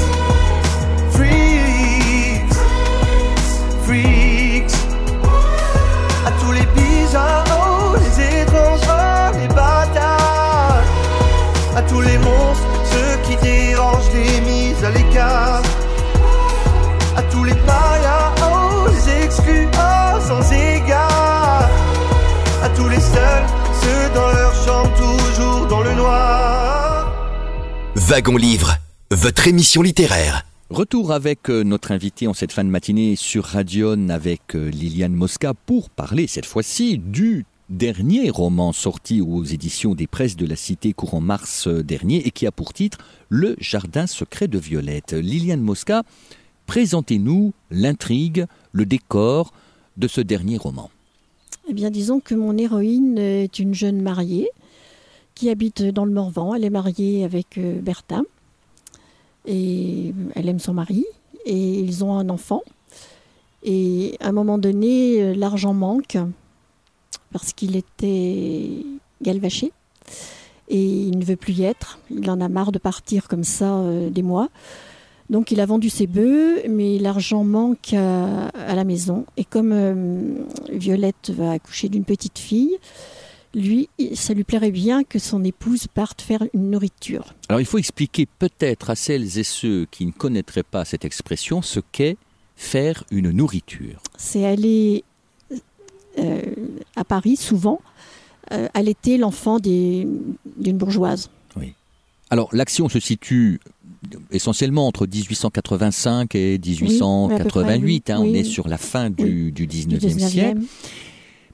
freaks, freaks. À tous les bizarres, oh, les étranges, oh, les bâtards. À tous les monstres, ceux qui dérangent, les mises à l'écart. À tous les parias, oh, les exclus, oh, sans égard. À tous les seuls, ceux dans leur chambre, toujours dans le noir. Wagon Livre, votre émission littéraire. Retour avec notre invité en cette fin de matinée sur Radion avec Liliane Mosca pour parler cette fois-ci du dernier roman sorti aux éditions des Presses de la Cité courant mars dernier et qui a pour titre Le Jardin secret de Violette. Liliane Mosca, présentez-nous l'intrigue, le décor de ce dernier roman. Eh bien, disons que mon héroïne est une jeune mariée qui habite dans le Morvan. Elle est mariée avec euh, Bertha et elle aime son mari et ils ont un enfant. Et à un moment donné, euh, l'argent manque parce qu'il était galvaché et il ne veut plus y être. Il en a marre de partir comme ça euh, des mois. Donc il a vendu ses bœufs, mais l'argent manque à, à la maison. Et comme euh, Violette va accoucher d'une petite fille, lui, ça lui plairait bien que son épouse parte faire une nourriture. Alors il faut expliquer peut-être à celles et ceux qui ne connaîtraient pas cette expression ce qu'est faire une nourriture. C'est aller euh, à Paris souvent, euh, allaiter l'enfant des, d'une bourgeoise. Oui. Alors l'action se situe essentiellement entre dix-huit cent quatre-vingt-cinq et dix-huit cent quatre-vingt-huit. Oui, hein, oui. On est sur la fin du, oui, du dix-neuvième siècle.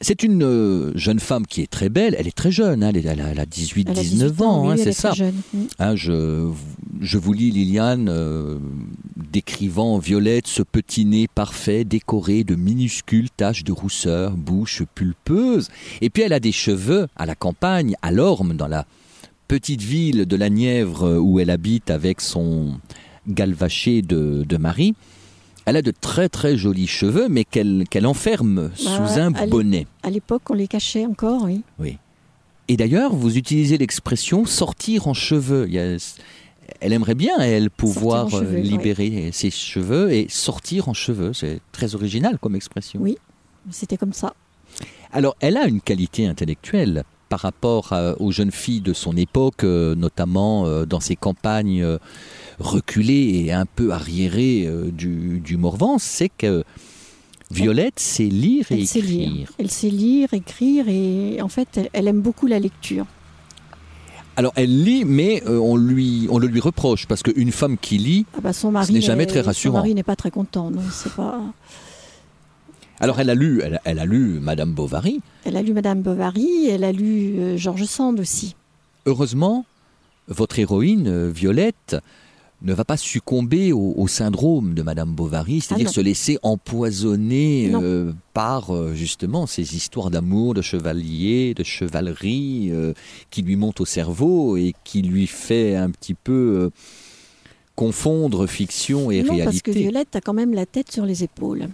C'est une euh, jeune femme qui est très belle, elle est très jeune, hein, elle, est, elle, a, elle a dix-huit dix-neuf ans, oui, hein, elle c'est est ça. très jeune. Mm. Hein, je, je vous lis Liliane euh, décrivant Violette ce petit nez parfait décoré de minuscules taches de rousseur, bouche pulpeuse. Et puis elle a des cheveux à la campagne, à Lorme, dans la petite ville de la Nièvre où elle habite avec son galvaché de, de mari. Elle a de très très jolis cheveux, mais qu'elle qu'elle enferme sous Bah, un à bonnet. À l'époque, on les cachait encore, oui. Oui. Et d'ailleurs, vous utilisez l'expression sortir en cheveux. Il y a, elle aimerait bien, elle, pouvoir Sortir en cheveux, euh, libérer ses cheveux et sortir en cheveux. C'est très original comme expression. Oui, c'était comme ça. Alors, elle a une qualité intellectuelle par rapport à- aux jeunes filles de son époque, euh, notamment euh, dans ces campagnes euh, reculées et un peu arriérées euh, du, du Morvan, c'est que Violette sait lire et Elle sait écrire. lire. Elle sait lire, écrire et en fait, elle, elle aime beaucoup la lecture. Alors, elle lit, mais euh, on, lui, on le lui reproche, parce qu'une femme qui lit, Ah bah, son mari n'est jamais est- très rassurant. Son mari n'est pas très content, non, c'est pas... alors elle a lu, elle, elle a lu Madame Bovary. Elle a lu Madame Bovary, elle a lu euh, George Sand aussi. Heureusement, votre héroïne, euh, Violette, ne va pas succomber au, au syndrome de Madame Bovary, c'est-à-dire Ah non. se laisser empoisonner Non. euh, par euh, justement ces histoires d'amour, de chevalier, de chevalerie euh, qui lui montent au cerveau et qui lui fait un petit peu euh, confondre fiction et non, réalité. parce que Violette a quand même la tête sur les épaules.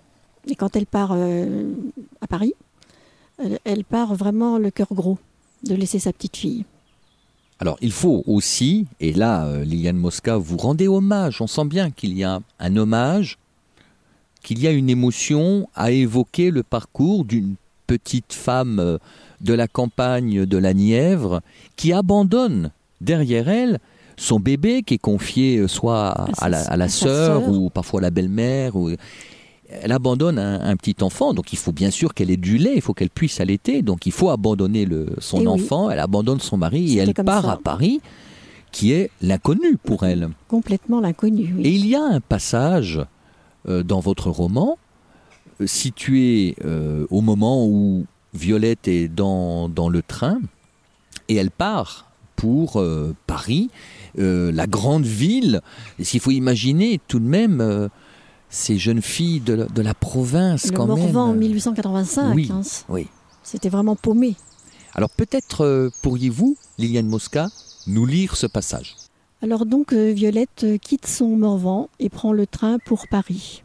Et quand elle part euh, à Paris, elle, elle part vraiment le cœur gros de laisser sa petite fille. Alors, il faut aussi, et là, euh, Liliane Mosca, vous rendez hommage. On sent bien qu'il y a un hommage, qu'il y a une émotion à évoquer le parcours d'une petite femme euh, de la campagne de la Nièvre qui abandonne derrière elle son bébé qui est confié euh, soit à, sa- à la, à la à sa sœur sœur. ou parfois à la belle-mère. Ou... Elle abandonne un, un petit enfant, donc il faut bien sûr qu'elle ait du lait, il faut qu'elle puisse allaiter, donc il faut abandonner le, son Eh oui. enfant, elle abandonne son mari et C'était elle comme part ça. à Paris, qui est l'inconnu pour elle. Complètement l'inconnu, oui. Et il y a un passage euh, dans votre roman, euh, situé euh, au moment où Violette est dans, dans le train, et elle part pour euh, Paris, euh, la grande ville. Et s'il faut imaginer tout de même... euh, ces jeunes filles de la, de la province, Le quand Morvan en même. mille huit cent quatre-vingt-cinq, Oui, hein, oui. c'était vraiment paumé. Alors peut-être euh, pourriez-vous, Liliane Mosca, nous lire ce passage. Alors donc, euh, Violette euh, quitte son Morvan et prend le train pour Paris.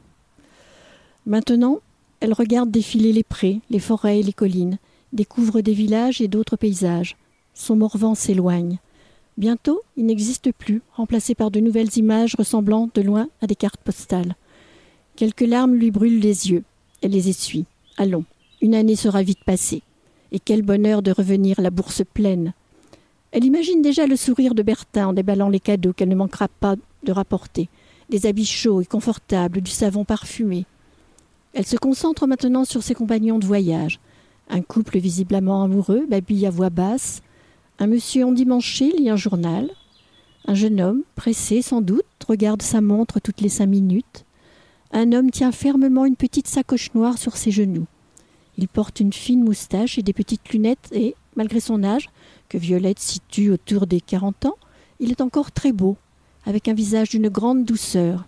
Maintenant, elle regarde défiler les prés, les forêts et les collines, découvre des villages et d'autres paysages. Son Morvan s'éloigne. Bientôt, il n'existe plus, remplacé par de nouvelles images ressemblant de loin à des cartes postales. Quelques larmes lui brûlent les yeux. Elle les essuie. Allons, une année sera vite passée. Et quel bonheur de revenir la bourse pleine. Elle imagine déjà le sourire de Bertin en déballant les cadeaux qu'elle ne manquera pas de rapporter. Des habits chauds et confortables, du savon parfumé. Elle se concentre maintenant sur ses compagnons de voyage. Un couple visiblement amoureux babille à voix basse. Un monsieur endimanché lit un journal. Un jeune homme, pressé sans doute, regarde sa montre toutes les cinq minutes. Un homme tient fermement une petite sacoche noire sur ses genoux. Il porte une fine moustache et des petites lunettes et, malgré son âge, que Violette situe autour des quarante ans, il est encore très beau, avec un visage d'une grande douceur.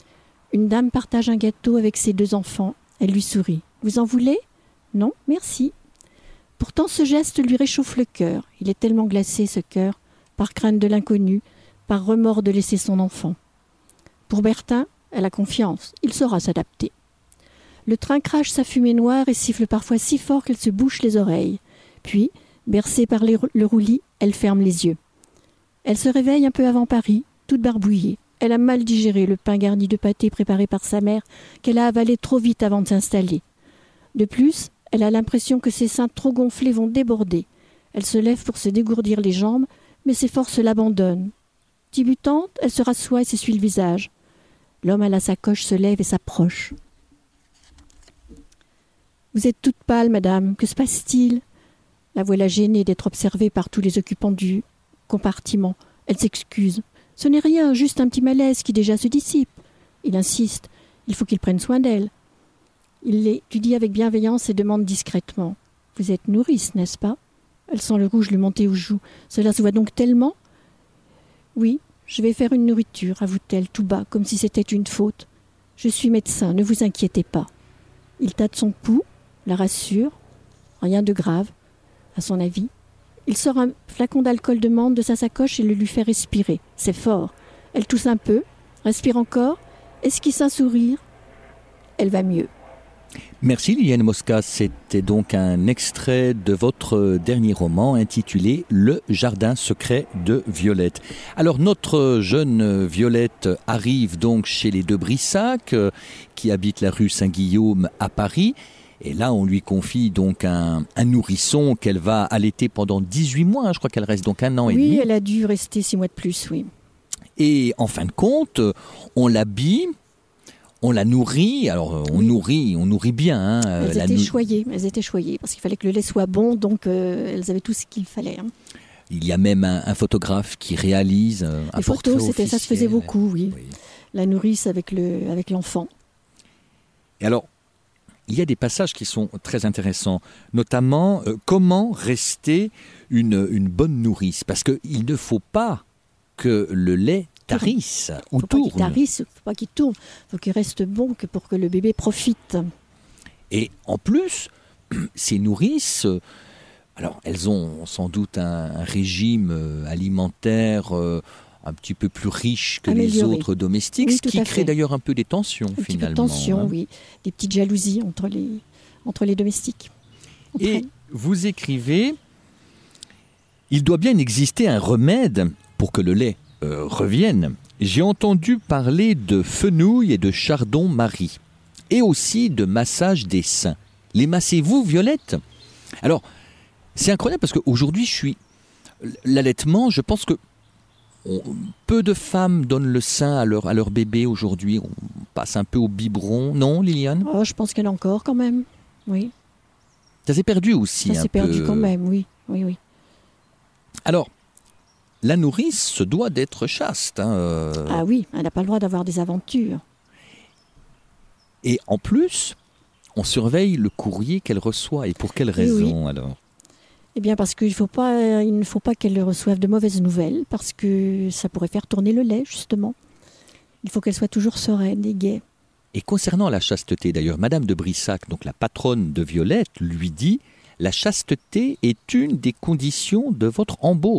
Une dame partage un gâteau avec ses deux enfants. Elle lui sourit. « Vous en voulez ? Non, merci. » Pourtant, ce geste lui réchauffe le cœur. Il est tellement glacé, ce cœur, par crainte de l'inconnu, par remords de laisser son enfant. Pour Bertin, elle a confiance. Il saura s'adapter. Le train crache sa fumée noire et siffle parfois si fort qu'elle se bouche les oreilles. Puis, bercée par les, le roulis, elle ferme les yeux. Elle se réveille un peu avant Paris, toute barbouillée. Elle a mal digéré le pain garni de pâté préparé par sa mère, qu'elle a avalé trop vite avant de s'installer. De plus, elle a l'impression que ses seins trop gonflés vont déborder. Elle se lève pour se dégourdir les jambes, mais ses forces l'abandonnent. Tibutante, elle se rassoit et s'essuie le visage. L'homme à la sacoche se lève et s'approche. « Vous êtes toute pâle, madame. Que se passe-t-il » La voilà gênée d'être observée par tous les occupants du compartiment. Elle s'excuse. « Ce n'est rien, juste un petit malaise qui déjà se dissipe. » Il insiste. Il faut qu'il prenne soin d'elle. Il l'étudie avec bienveillance et demande discrètement. « Vous êtes nourrice, n'est-ce pas ?» Elle sent le rouge lui monter aux joues. « Cela se voit donc tellement ?»« Oui, je vais faire une nourriture, avoue-t-elle tout bas, comme si c'était une faute. Je suis médecin, ne vous inquiétez pas. » Il tâte son pouls, la rassure. Rien de grave, à son avis. Il sort un flacon d'alcool de menthe de sa sacoche et le lui fait respirer. C'est fort. Elle tousse un peu, respire encore, esquisse un sourire. Elle va mieux. Merci Liliane Mosca, c'était donc un extrait de votre dernier roman intitulé « Le jardin secret de Violette ». Alors notre jeune Violette arrive donc chez les de Brissac, euh, qui habitent la rue Saint-Guillaume à Paris. Et là, on lui confie donc un, un nourrisson qu'elle va allaiter pendant dix-huit mois. Hein, je crois qu'elle reste donc un an oui, et demi. Oui, elle a dû rester six mois de plus, oui. Et en fin de compte, on l'habille. On la nourrit, alors on oui. nourrit, on nourrit bien. Hein, elles la étaient nou... choyées, elles étaient choyées parce qu'il fallait que le lait soit bon, donc euh, elles avaient tout ce qu'il fallait. Hein. Il y a même un, un photographe qui réalise euh, un Les portrait photos, c'était, officiel. ça se faisait beaucoup, oui. oui. La nourrice avec le, avec l'enfant. Et alors, il y a des passages qui sont très intéressants, notamment euh, comment rester une, une bonne nourrice, parce qu'il ne faut pas que le lait tarisse ou faut tourne. Pas qu'il tarisse, faut pas qu'il tourne. Il faut qu'il reste bon que pour que le bébé profite. Et en plus, ces nourrices, alors elles ont sans doute un, un régime alimentaire euh, un petit peu plus riche que Amélioré. Les autres domestiques, oui, ce qui crée d'ailleurs un peu des tensions un finalement. Petit peu de tension, hein. oui. Des petites jalousies entre les, entre les domestiques. Entre Et elles. vous écrivez, il doit bien exister un remède pour que le lait Euh, reviennent. J'ai entendu parler de fenouil et de chardon-marie, et aussi de massage des seins. Les massez-vous, Violette ? Alors, c'est incroyable parce qu'aujourd'hui, je suis l'allaitement. Je pense que on, peu de femmes donnent le sein à leur à leur bébé aujourd'hui. On passe un peu au biberon, non, Liliane ? Oh, je pense qu'il y en a encore quand même. Oui. Ça s'est perdu aussi. Ça un s'est perdu peu. quand même. Oui, oui, oui. Alors. La nourrice se doit d'être chaste. Hein, euh... Ah oui, elle n'a pas le droit d'avoir des aventures. Et en plus, on surveille le courrier qu'elle reçoit. Et pour quelle raison oui. alors ? Eh bien parce qu'il faut pas, il ne faut pas qu'elle reçoive de mauvaises nouvelles, parce que ça pourrait faire tourner le lait, justement. Il faut qu'elle soit toujours sereine et gaie. Et concernant la chasteté, d'ailleurs, Madame de Brissac, donc la patronne de Violette, lui dit « La chasteté est une des conditions de votre embauche ».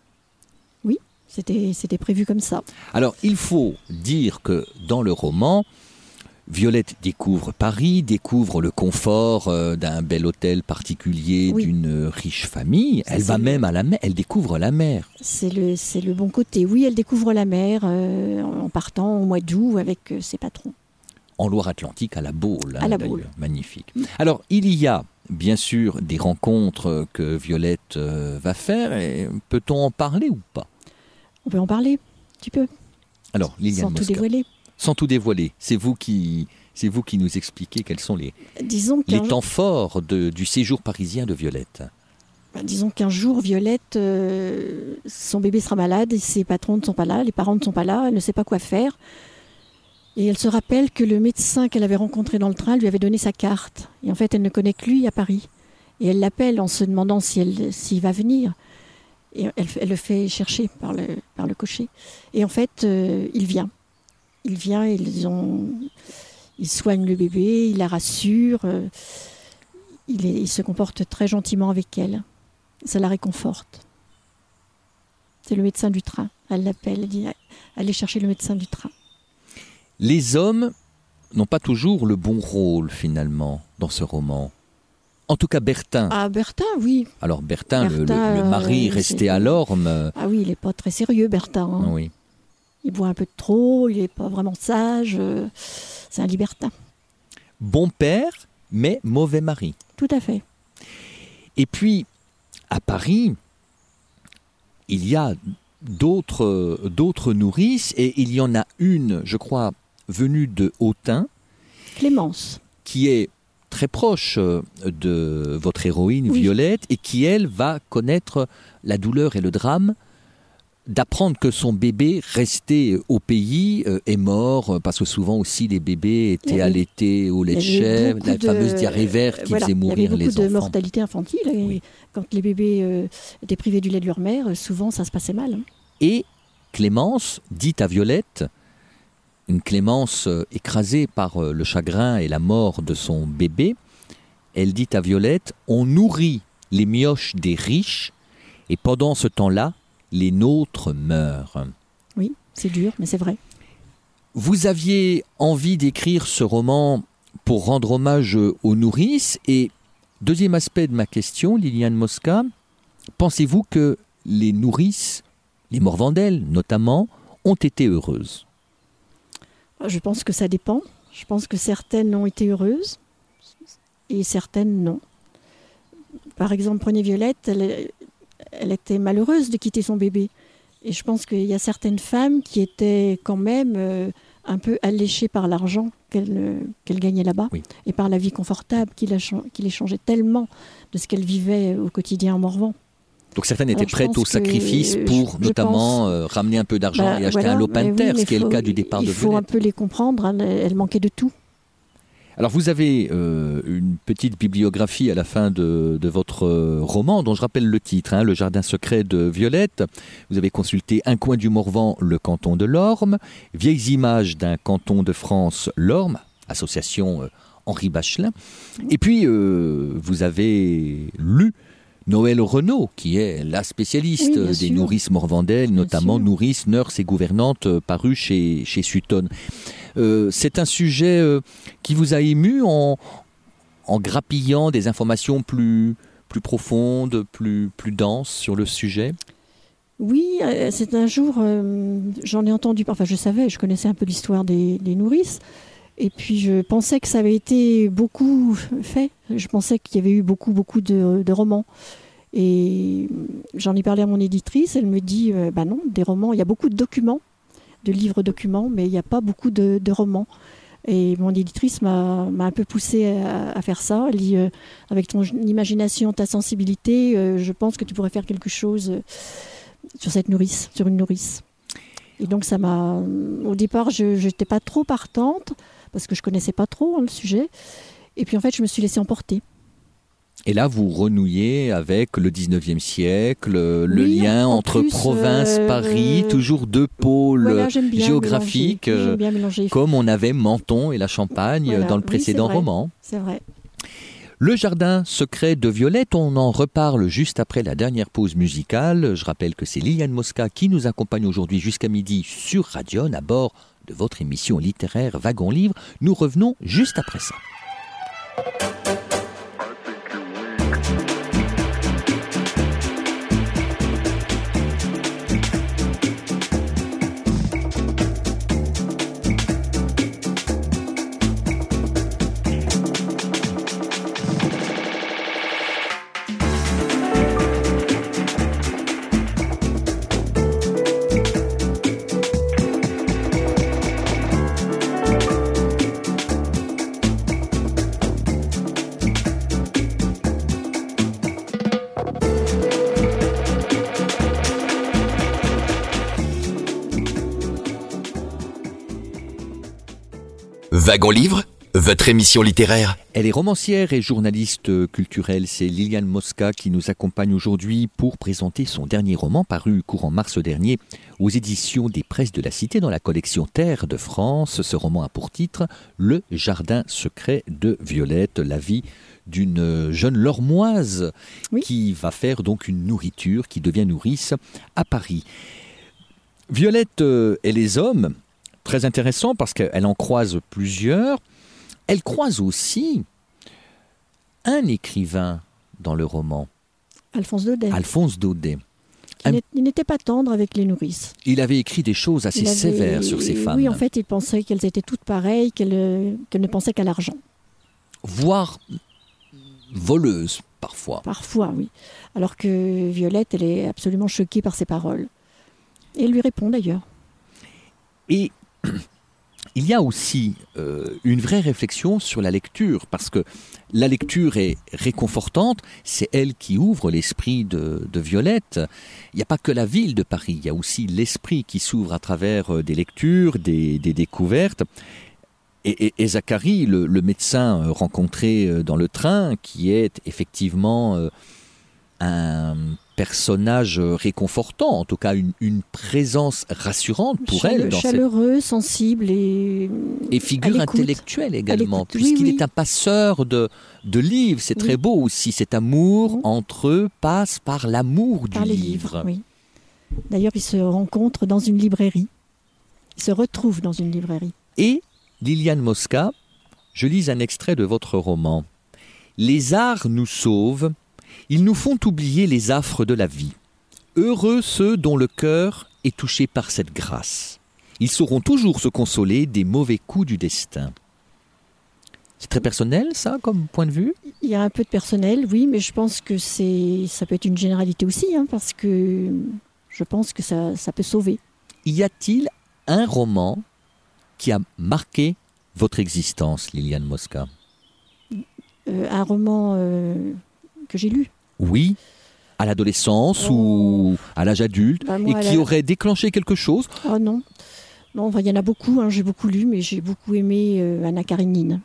C'était, c'était prévu comme ça. Alors, il faut dire que dans le roman, Violette découvre Paris, découvre le confort euh, d'un bel hôtel particulier, oui. d'une riche famille. Ça, elle va le... même à la mer, elle découvre la mer. C'est le, c'est le bon côté. Oui, elle découvre la mer euh, en partant au mois d'août avec euh, ses patrons. En Loire-Atlantique, à la Baule. À hein, la Baule. Magnifique. Alors, il y a bien sûr des rencontres que Violette euh, va faire. Et peut-on en parler ou pas ? On peut en parler, tu peux. Alors, Liliane Sans Mosca, tout dévoiler. Sans tout dévoiler. C'est vous qui, c'est vous qui nous expliquez quels sont les, disons les temps forts de, du séjour parisien de Violette. Ben, disons qu'un jour, Violette, euh, son bébé sera malade, et ses patrons ne sont pas là, les parents ne sont pas là, elle ne sait pas quoi faire. Et elle se rappelle que le médecin qu'elle avait rencontré dans le train lui avait donné sa carte. Et en fait, elle ne connaît que lui à Paris. Et elle l'appelle en se demandant si elle, s'il va venir. Et elle, elle le fait chercher par le, par le cocher. Et en fait, euh, il vient. Il vient, ils, ont, ils soignent le bébé, il la rassure. Euh, il, est, il se comporte très gentiment avec elle. Ça la réconforte. C'est le médecin du train. Elle l'appelle, elle dit « Allez chercher le médecin du train ». Les hommes n'ont pas toujours le bon rôle, finalement, dans ce roman. En tout cas, Bertin. Ah, Bertin, oui. Alors, Bertin, Bertin le, le, le mari euh, resté à l'orme. Ah oui, il n'est pas très sérieux, Bertin. Hein. Oui. Il boit un peu de trop, il n'est pas vraiment sage. Euh, c'est un libertin. Bon père, mais mauvais mari. Tout à fait. Et puis, à Paris, il y a d'autres, d'autres nourrices, et il y en a une, je crois, venue de Autun. Clémence. Qui est très proche de votre héroïne, oui. Violette, et qui, elle, va connaître la douleur et le drame d'apprendre que son bébé resté au pays euh, est mort, euh, parce que souvent aussi les bébés étaient avait, allaités au lait de chèvre, la de, fameuse diarrhée verte qui voilà, faisait mourir les enfants. Il y avait beaucoup de mortalité infantile. Et oui. Quand les bébés euh, étaient privés du lait de leur mère, souvent ça se passait mal. Hein. Et Clémence dit à Violette, une Clémence euh, écrasée par euh, le chagrin et la mort de son bébé, elle dit à Violette, on nourrit les mioches des riches et pendant ce temps-là, les nôtres meurent. Oui, c'est dur, mais c'est vrai. Vous aviez envie d'écrire ce roman pour rendre hommage aux nourrices. Et deuxième aspect de ma question, Liliane Mosca, pensez-vous que les nourrices, les Morvandel notamment, ont été heureuses ? Je pense que ça dépend. Je pense que certaines ont été heureuses et certaines non. Par exemple, prenez Violette, elle, elle était malheureuse de quitter son bébé. Et je pense qu'il y a certaines femmes qui étaient quand même euh, un peu alléchées par l'argent qu'elles euh, qu'elles gagnaient là-bas, oui. Et par la vie confortable qui, la, qui les changeait tellement de ce qu'elles vivaient au quotidien en Morvan. Donc certaines étaient Alors, prêtes au sacrifice pour je, notamment je pense, euh, ramener un peu d'argent bah, et acheter voilà, un lopin de terre, oui, ce qui faut, est le cas du départ de Violette. Il faut un peu les comprendre, hein, elles manquaient de tout. Alors vous avez euh, une petite bibliographie à la fin de, de votre euh, roman, dont je rappelle le titre, hein, Le Jardin secret de Violette. Vous avez consulté Un coin du Morvan, le canton de l'Orme, Vieilles images d'un canton de France, l'Orme, association euh, Henri Bachelin. Et puis euh, vous avez lu Noël Renaud, qui est la spécialiste oui, des sûr. nourrices Morvandel, notamment Nourrices, nurses et gouvernantes, euh, paru chez, chez Sutton. Euh, c'est un sujet euh, qui vous a ému en, en grappillant des informations plus, plus profondes, plus, plus denses sur le sujet ? Oui, euh, c'est un jour, euh, j'en ai entendu, enfin je savais, je connaissais un peu l'histoire des, des nourrices, et puis je pensais que ça avait été beaucoup fait, je pensais qu'il y avait eu beaucoup, beaucoup de, de romans. Et j'en ai parlé à mon éditrice, elle me dit, euh, bah non, des romans, il y a beaucoup de documents, de livres documents, mais il n'y a pas beaucoup de, de romans. Et mon éditrice m'a, m'a un peu poussée à, à faire ça. Elle dit, euh, avec ton imagination, ta sensibilité, euh, je pense que tu pourrais faire quelque chose euh, sur cette nourrice, sur une nourrice. Et donc ça m'a... Au départ, je n'étais pas trop partante, parce que je ne connaissais pas trop hein, le sujet. Et puis en fait, je me suis laissée emporter. Et là, vous renouillez avec le dix-neuvième siècle, le oui, lien en entre plus, province, euh, Paris, toujours deux pôles voilà, j'aime bien géographiques, mélanger, j'aime bien mélanger. Comme on avait Menton et la Champagne voilà, dans le précédent oui, c'est roman. C'est vrai. Le Jardin secret de Violette, on en reparle juste après la dernière pause musicale. Je rappelle que c'est Liliane Mosca qui nous accompagne aujourd'hui jusqu'à midi sur Radion à bord de votre émission littéraire Wagon Livre. Nous revenons juste après ça. Wagon Livre, votre émission littéraire. Elle est romancière et journaliste culturelle. C'est Liliane Mosca qui nous accompagne aujourd'hui pour présenter son dernier roman paru courant mars dernier aux éditions des Presses de la Cité dans la collection Terre de France. Ce roman a pour titre Le Jardin secret de Violette, la vie d'une jeune Lormoise oui. qui va faire donc une nourriture, qui devient nourrice à Paris. Violette et les hommes, très intéressant parce qu'elle en croise plusieurs. Elle croise aussi un écrivain dans le roman. Alphonse Daudet. Alphonse Daudet. Un... Il n'était pas tendre avec les nourrices. Il avait écrit des choses assez avait... sévères sur ces femmes. Oui, en fait, il pensait qu'elles étaient toutes pareilles, qu'elles, qu'elles ne pensaient qu'à l'argent. Voire voleuses, parfois. Parfois, oui. Alors que Violette, elle est absolument choquée par ses paroles. Et elle lui répond d'ailleurs. Et il y a aussi euh, une vraie réflexion sur la lecture, parce que la lecture est réconfortante, c'est elle qui ouvre l'esprit de, de Violette. Il n'y a pas que la ville de Paris, il y a aussi l'esprit qui s'ouvre à travers des lectures, des, des découvertes. Et, et, et Zacharie, le, le médecin rencontré dans le train, qui est effectivement euh, un personnage réconfortant, en tout cas une, une présence rassurante pour Chale- elle. Dans chaleureux, cette... sensible et... Et figure intellectuelle également, puisqu'il oui, oui. est un passeur de, de livres. C'est oui. très beau aussi, cet amour oui. entre eux passe par l'amour par du les livre. livres oui. D'ailleurs, ils se rencontrent dans une librairie. Ils se retrouvent dans une librairie. Et Liliane Mosca, je lis un extrait de votre roman. « Les arts nous sauvent, ils nous font oublier les affres de la vie. Heureux ceux dont le cœur est touché par cette grâce. Ils sauront toujours se consoler des mauvais coups du destin. » C'est très personnel, ça, comme point de vue ? Il y a un peu de personnel, oui, mais je pense que c'est, ça peut être une généralité aussi, hein, parce que je pense que ça, ça peut sauver. Y a-t-il un roman qui a marqué votre existence, Liliane Mosca ? euh, Un roman euh, que j'ai lu. Oui, à l'adolescence oh. ou à l'âge adulte, bah moi, et qui la... aurait déclenché quelque chose ? Oh non, non, enfin, il y en a beaucoup, hein, j'ai beaucoup lu, mais j'ai beaucoup aimé euh, Anna Karénine.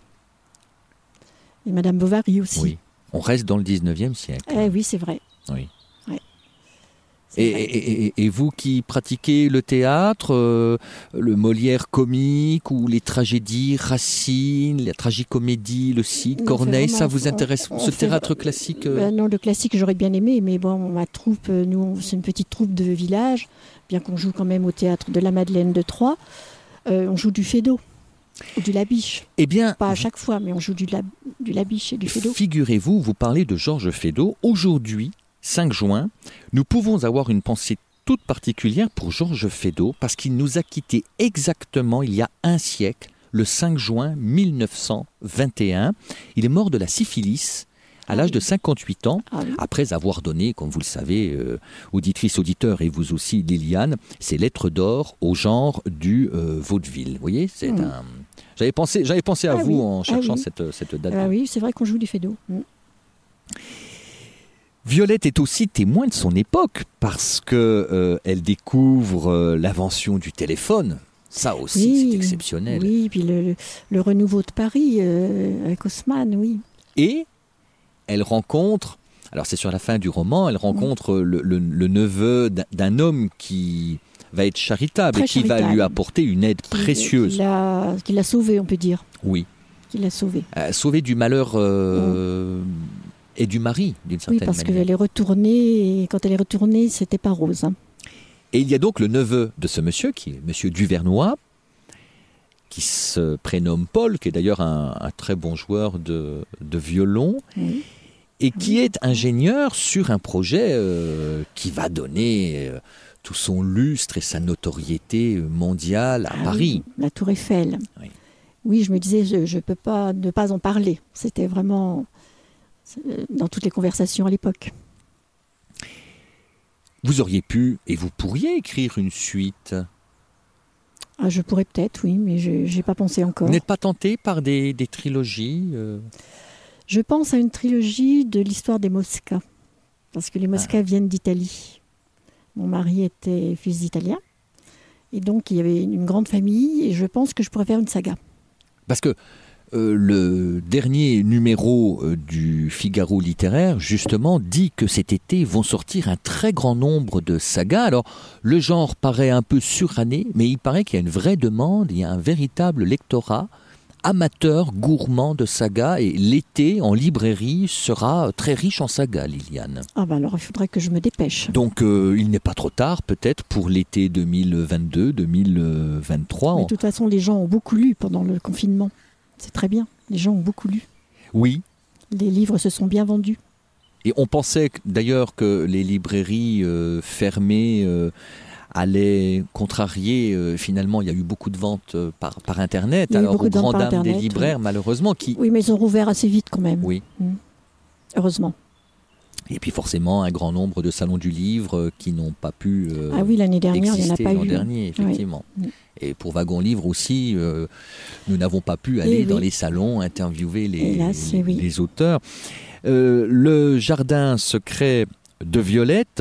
Et Madame Bovary aussi. Oui, on reste dans le dix-neuvième siècle. Eh oui, c'est vrai. Oui. Ouais. Et, et, et, et vous qui pratiquez le théâtre, euh, le Molière comique ou les tragédies, Racine, la tragicomédie, le Cid, non, Corneille, vraiment, ça vous intéresse, on, on ce fait, théâtre classique euh... ben Non, le classique j'aurais bien aimé, mais bon, ma troupe, nous, c'est une petite troupe de village, bien qu'on joue quand même au théâtre de la Madeleine de Troyes, euh, on joue du Feydeau. Ou du Labiche. Eh bien, pas à chaque fois, mais on joue du, lab, du Labiche et du Feydeau. Figurez-vous, vous parlez de Georges Feydeau. Aujourd'hui, cinq juin, nous pouvons avoir une pensée toute particulière pour Georges Feydeau, parce qu'il nous a quittés exactement il y a un siècle, le cinq juin mille neuf cent vingt et un. Il est mort de la syphilis à ah l'âge oui. de cinquante-huit ans, ah oui. après avoir donné, comme vous le savez, euh, auditrices, auditeurs, et vous aussi, Liliane, ses lettres d'or au genre du euh, vaudeville. Vous voyez, c'est mmh. un... J'avais pensé, j'avais pensé à ah vous oui. en cherchant ah oui. cette, cette date. Ah oui, c'est vrai qu'on joue du Feydeau. Mmh. Violette est aussi témoin de son époque, parce qu'elle euh, découvre euh, l'invention du téléphone. Ça aussi, oui, c'est exceptionnel. Oui, puis le, le, le renouveau de Paris euh, avec Haussmann, oui. Et elle rencontre, alors c'est sur la fin du roman, elle rencontre mmh. le, le, le neveu d'un, d'un homme qui va être charitable Très et qui charitable. va lui apporter une aide qui, précieuse. Qui l'a, qui l'a sauvé, on peut dire. Oui. Qui l'a sauvé. Euh, sauvé du malheur euh, mmh. et du mari, d'une certaine manière. Oui, parce manière. qu'elle est retournée, et quand elle est retournée, c'était pas rose. Hein. Et il y a donc le neveu de ce monsieur, qui est monsieur Duvernois, qui se prénomme Paul, qui est d'ailleurs un, un très bon joueur de, de violon, oui. et qui oui. est ingénieur sur un projet euh, qui va donner euh, tout son lustre et sa notoriété mondiale à ah Paris. Oui, la Tour Eiffel. Oui, oui je me disais, je ne peux pas ne pas en parler. C'était vraiment dans toutes les conversations à l'époque. Vous auriez pu, et vous pourriez écrire une suite. Ah, je pourrais peut-être, oui, mais je n'ai pas pensé encore. Vous n'êtes pas tenté par des, des trilogies euh... Je pense à une trilogie de l'histoire des Mosca, parce que les Mosca ah. viennent d'Italie. Mon mari était fils d'Italien, et donc il y avait une grande famille, et je pense que je pourrais faire une saga. Parce que euh, le dernier numéro euh, du Figaro littéraire, justement, dit que cet été vont sortir un très grand nombre de sagas. Alors, le genre paraît un peu suranné, mais il paraît qu'il y a une vraie demande, il y a un véritable lectorat amateur, gourmand de sagas, et l'été, en librairie, sera très riche en sagas, Liliane. Ah ben alors, il faudrait que je me dépêche. Donc, euh, il n'est pas trop tard, peut-être, pour l'été deux mille vingt-deux deux mille vingt-trois. Mais de toute façon, les gens ont beaucoup lu pendant le confinement. C'est très bien, les gens ont beaucoup lu. Oui. Les livres se sont bien vendus. Et on pensait d'ailleurs que les librairies euh, fermées euh, allaient contrarier. Euh, finalement, il y a eu beaucoup de ventes euh, par, par Internet. Alors, aux grandes dames des libraires, oui. malheureusement. Qui... Oui, mais ils ont rouvert assez vite quand même. Oui. Mmh. Heureusement. Et puis forcément, un grand nombre de salons du livre qui n'ont pas pu euh, ah oui, l'année dernière, il n'y en a pas l'an eu. dernier, effectivement. Oui. Et pour Wagon Livre aussi, euh, nous n'avons pas pu aller Et dans oui. les salons, interviewer les, Hélas, les, oui. les auteurs. Euh, le jardin secret de Violette,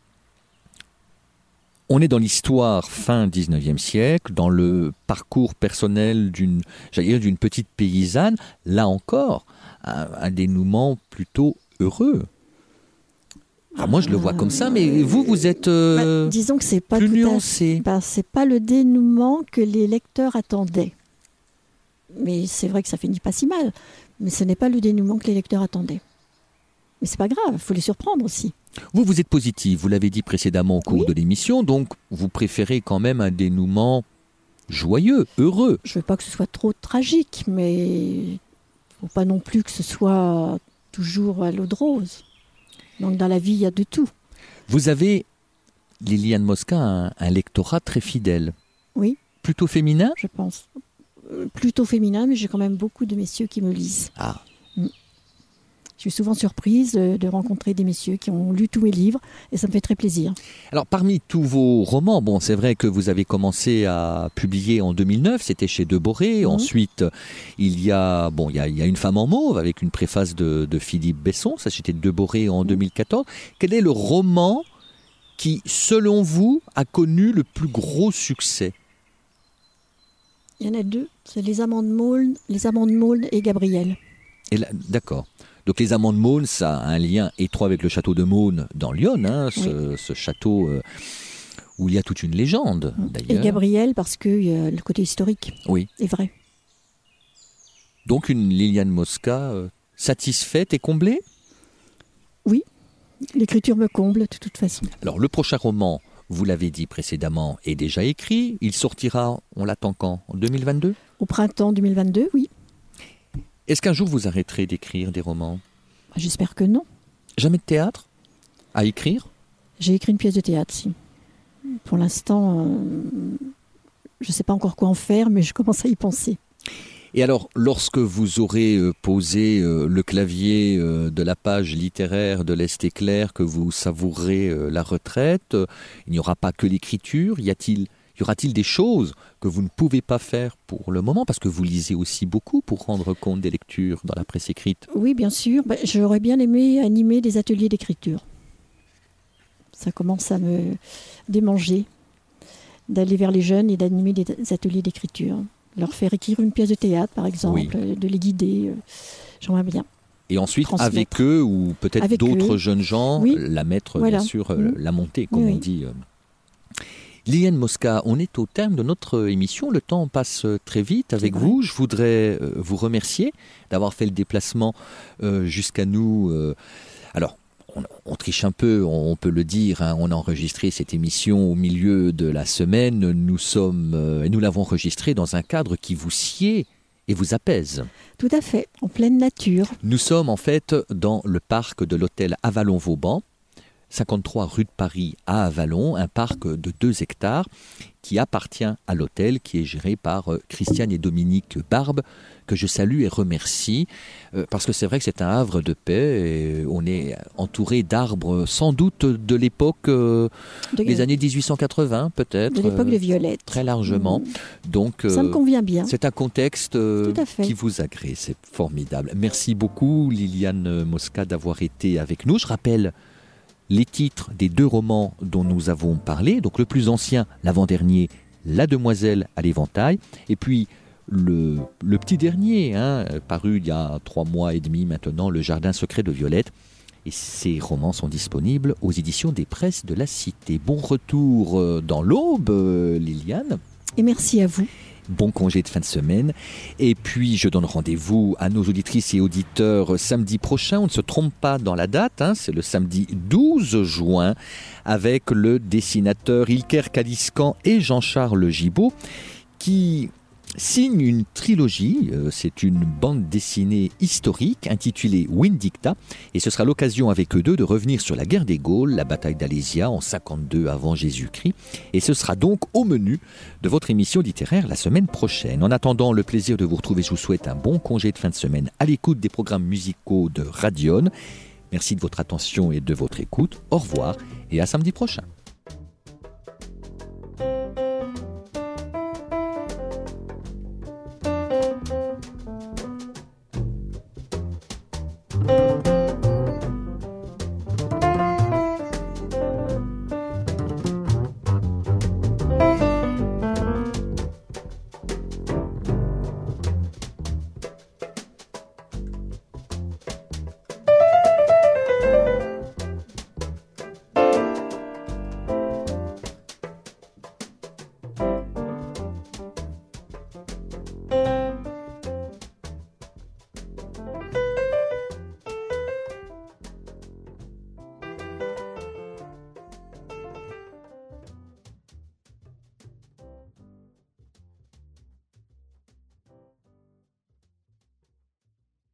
on est dans l'histoire fin dix-neuvième siècle, dans le parcours personnel d'une, j'allais dire, d'une petite paysanne. Là encore, un, un dénouement plutôt heureux. Enfin, moi, je le vois comme ça, mais vous, vous êtes euh, bah, disons que c'est pas plus tout à- nuancé. bah, c'est pas le dénouement que les lecteurs attendaient. Mais c'est vrai que ça finit pas si mal. Mais ce n'est pas le dénouement que les lecteurs attendaient. Mais c'est pas grave, il faut les surprendre aussi. Vous, vous êtes positif, vous l'avez dit précédemment au cours Oui. de l'émission, donc vous préférez quand même un dénouement joyeux, heureux. Je veux pas que ce soit trop tragique, mais faut pas non plus que ce soit toujours à l'eau de rose. Donc dans la vie, il y a de tout. Vous avez, Liliane Mosca, un, un lectorat très fidèle. Oui. Plutôt féminin. Je pense. Euh, Plutôt féminin, mais j'ai quand même beaucoup de messieurs qui me lisent. Ah. Je suis souvent surprise de, de rencontrer des messieurs qui ont lu tous mes livres et ça me fait très plaisir. Alors parmi tous vos romans, bon c'est vrai que vous avez commencé à publier en deux mille neuf, c'était chez Deboré. Mhm. Ensuite il y a bon il y a, il y a Une femme en mauve avec une préface de, de Philippe Besson, ça c'était Deboré en Mhm. deux mille quatorze. Quel est le roman qui selon vous a connu le plus gros succès? Il y en a deux, c'est Les Amants de Maulne, Les Amants de Maulne et Gabriel. Et là, d'accord. Donc les Amants de Maulne, ça a un lien étroit avec le château de Maulne dans Lyon, hein, ce, ce château euh, où il y a toute une légende Et d'ailleurs. Gabriel parce que euh, le côté historique Oui. est vrai. Donc une Liliane Mosca euh, satisfaite et comblée. L'écriture me comble de toute façon. Alors le prochain roman, vous l'avez dit précédemment, est déjà écrit. Il sortira, on l'attend quand? En deux mille vingt-deux? Au printemps deux mille vingt-deux, oui. Est-ce qu'un jour vous arrêterez d'écrire des romans? J'espère que non. Jamais de théâtre à écrire? J'ai écrit une pièce de théâtre, si. Pour l'instant, euh, je ne sais pas encore quoi en faire, mais je commence à y penser. Et alors, lorsque vous aurez euh, posé euh, le clavier euh, de la page littéraire de l'Est éclair, que vous savourez euh, la retraite, euh, il n'y aura pas que l'écriture. Y a-t-il, y aura-t-il des choses que vous ne pouvez pas faire pour le moment? Parce que vous lisez aussi beaucoup pour rendre compte des lectures dans la presse écrite. Oui, bien sûr. Ben, j'aurais bien aimé animer des ateliers d'écriture. Ça commence à me démanger d'aller vers les jeunes et d'animer des ateliers d'écriture. Leur faire écrire une pièce de théâtre, par exemple, Oui. de les guider. euh, J'aimerais bien. Et ensuite, Transmettre. avec eux, ou peut-être Avec d'autres eux. jeunes gens, Oui. la mettre, Voilà. bien sûr, euh, Mhm. la monter, comme Oui, on oui. dit. euh. Liliane Mosca, on est au terme de notre émission. Le temps passe euh, très vite avec vrai. vous. Je voudrais euh, vous remercier d'avoir fait le déplacement euh, jusqu'à nous. euh. Alors, on, on triche un peu, on, on peut le dire. Hein, on a enregistré cette émission au milieu de la semaine. Nous sommes, euh, et nous l'avons enregistrée dans un cadre qui vous sied et vous apaise. Tout à fait, en pleine nature. Nous sommes en fait dans le parc de l'hôtel Avalon-Vauban, cinquante-trois rue de Paris à Avalon, un parc de deux hectares qui appartient à l'hôtel, qui est géré par euh, Christiane et Dominique Barbe, que je salue et remercie, euh, parce que c'est vrai que c'est un havre de paix, et on est entouré d'arbres sans doute de l'époque euh, De, des années dix-huit cent quatre-vingts peut-être, de l'époque euh, de Violette. très largement. Mmh. Donc, Ça me euh, convient bien. c'est un contexte euh, Tout à fait. qui vous agrée, c'est formidable. Merci beaucoup Liliane Mosca d'avoir été avec nous. Je rappelle les titres des deux romans dont nous avons parlé. Donc le plus ancien, l'avant-dernier, La Demoiselle à l'éventail. Et puis le, le petit dernier, hein, paru il y a trois mois et demi maintenant, Le Jardin secret de Violette. Et ces romans sont disponibles aux éditions des Presses de la Cité. Bon retour euh, dans l'Aube, euh, Liliane. Et merci à vous. Bon congé de fin de semaine. Et puis, je donne rendez-vous à nos auditrices et auditeurs samedi prochain. On ne se trompe pas dans la date, hein, c'est le samedi douze juin, avec le dessinateur Ilker Kaliskan et Jean-Charles Gibault, qui signe une trilogie. Euh, c'est une bande dessinée historique intitulée Windicta, et ce sera l'occasion avec eux deux de revenir sur la guerre des Gaules, la bataille d'Alésia en cinquante-deux avant Jésus-Christ, et ce sera donc au menu de votre émission littéraire la semaine prochaine. En attendant le plaisir de vous retrouver, je vous souhaite un bon congé de fin de semaine à l'écoute des programmes musicaux de Radion. Merci de votre attention et de votre écoute. Au revoir et à samedi prochain.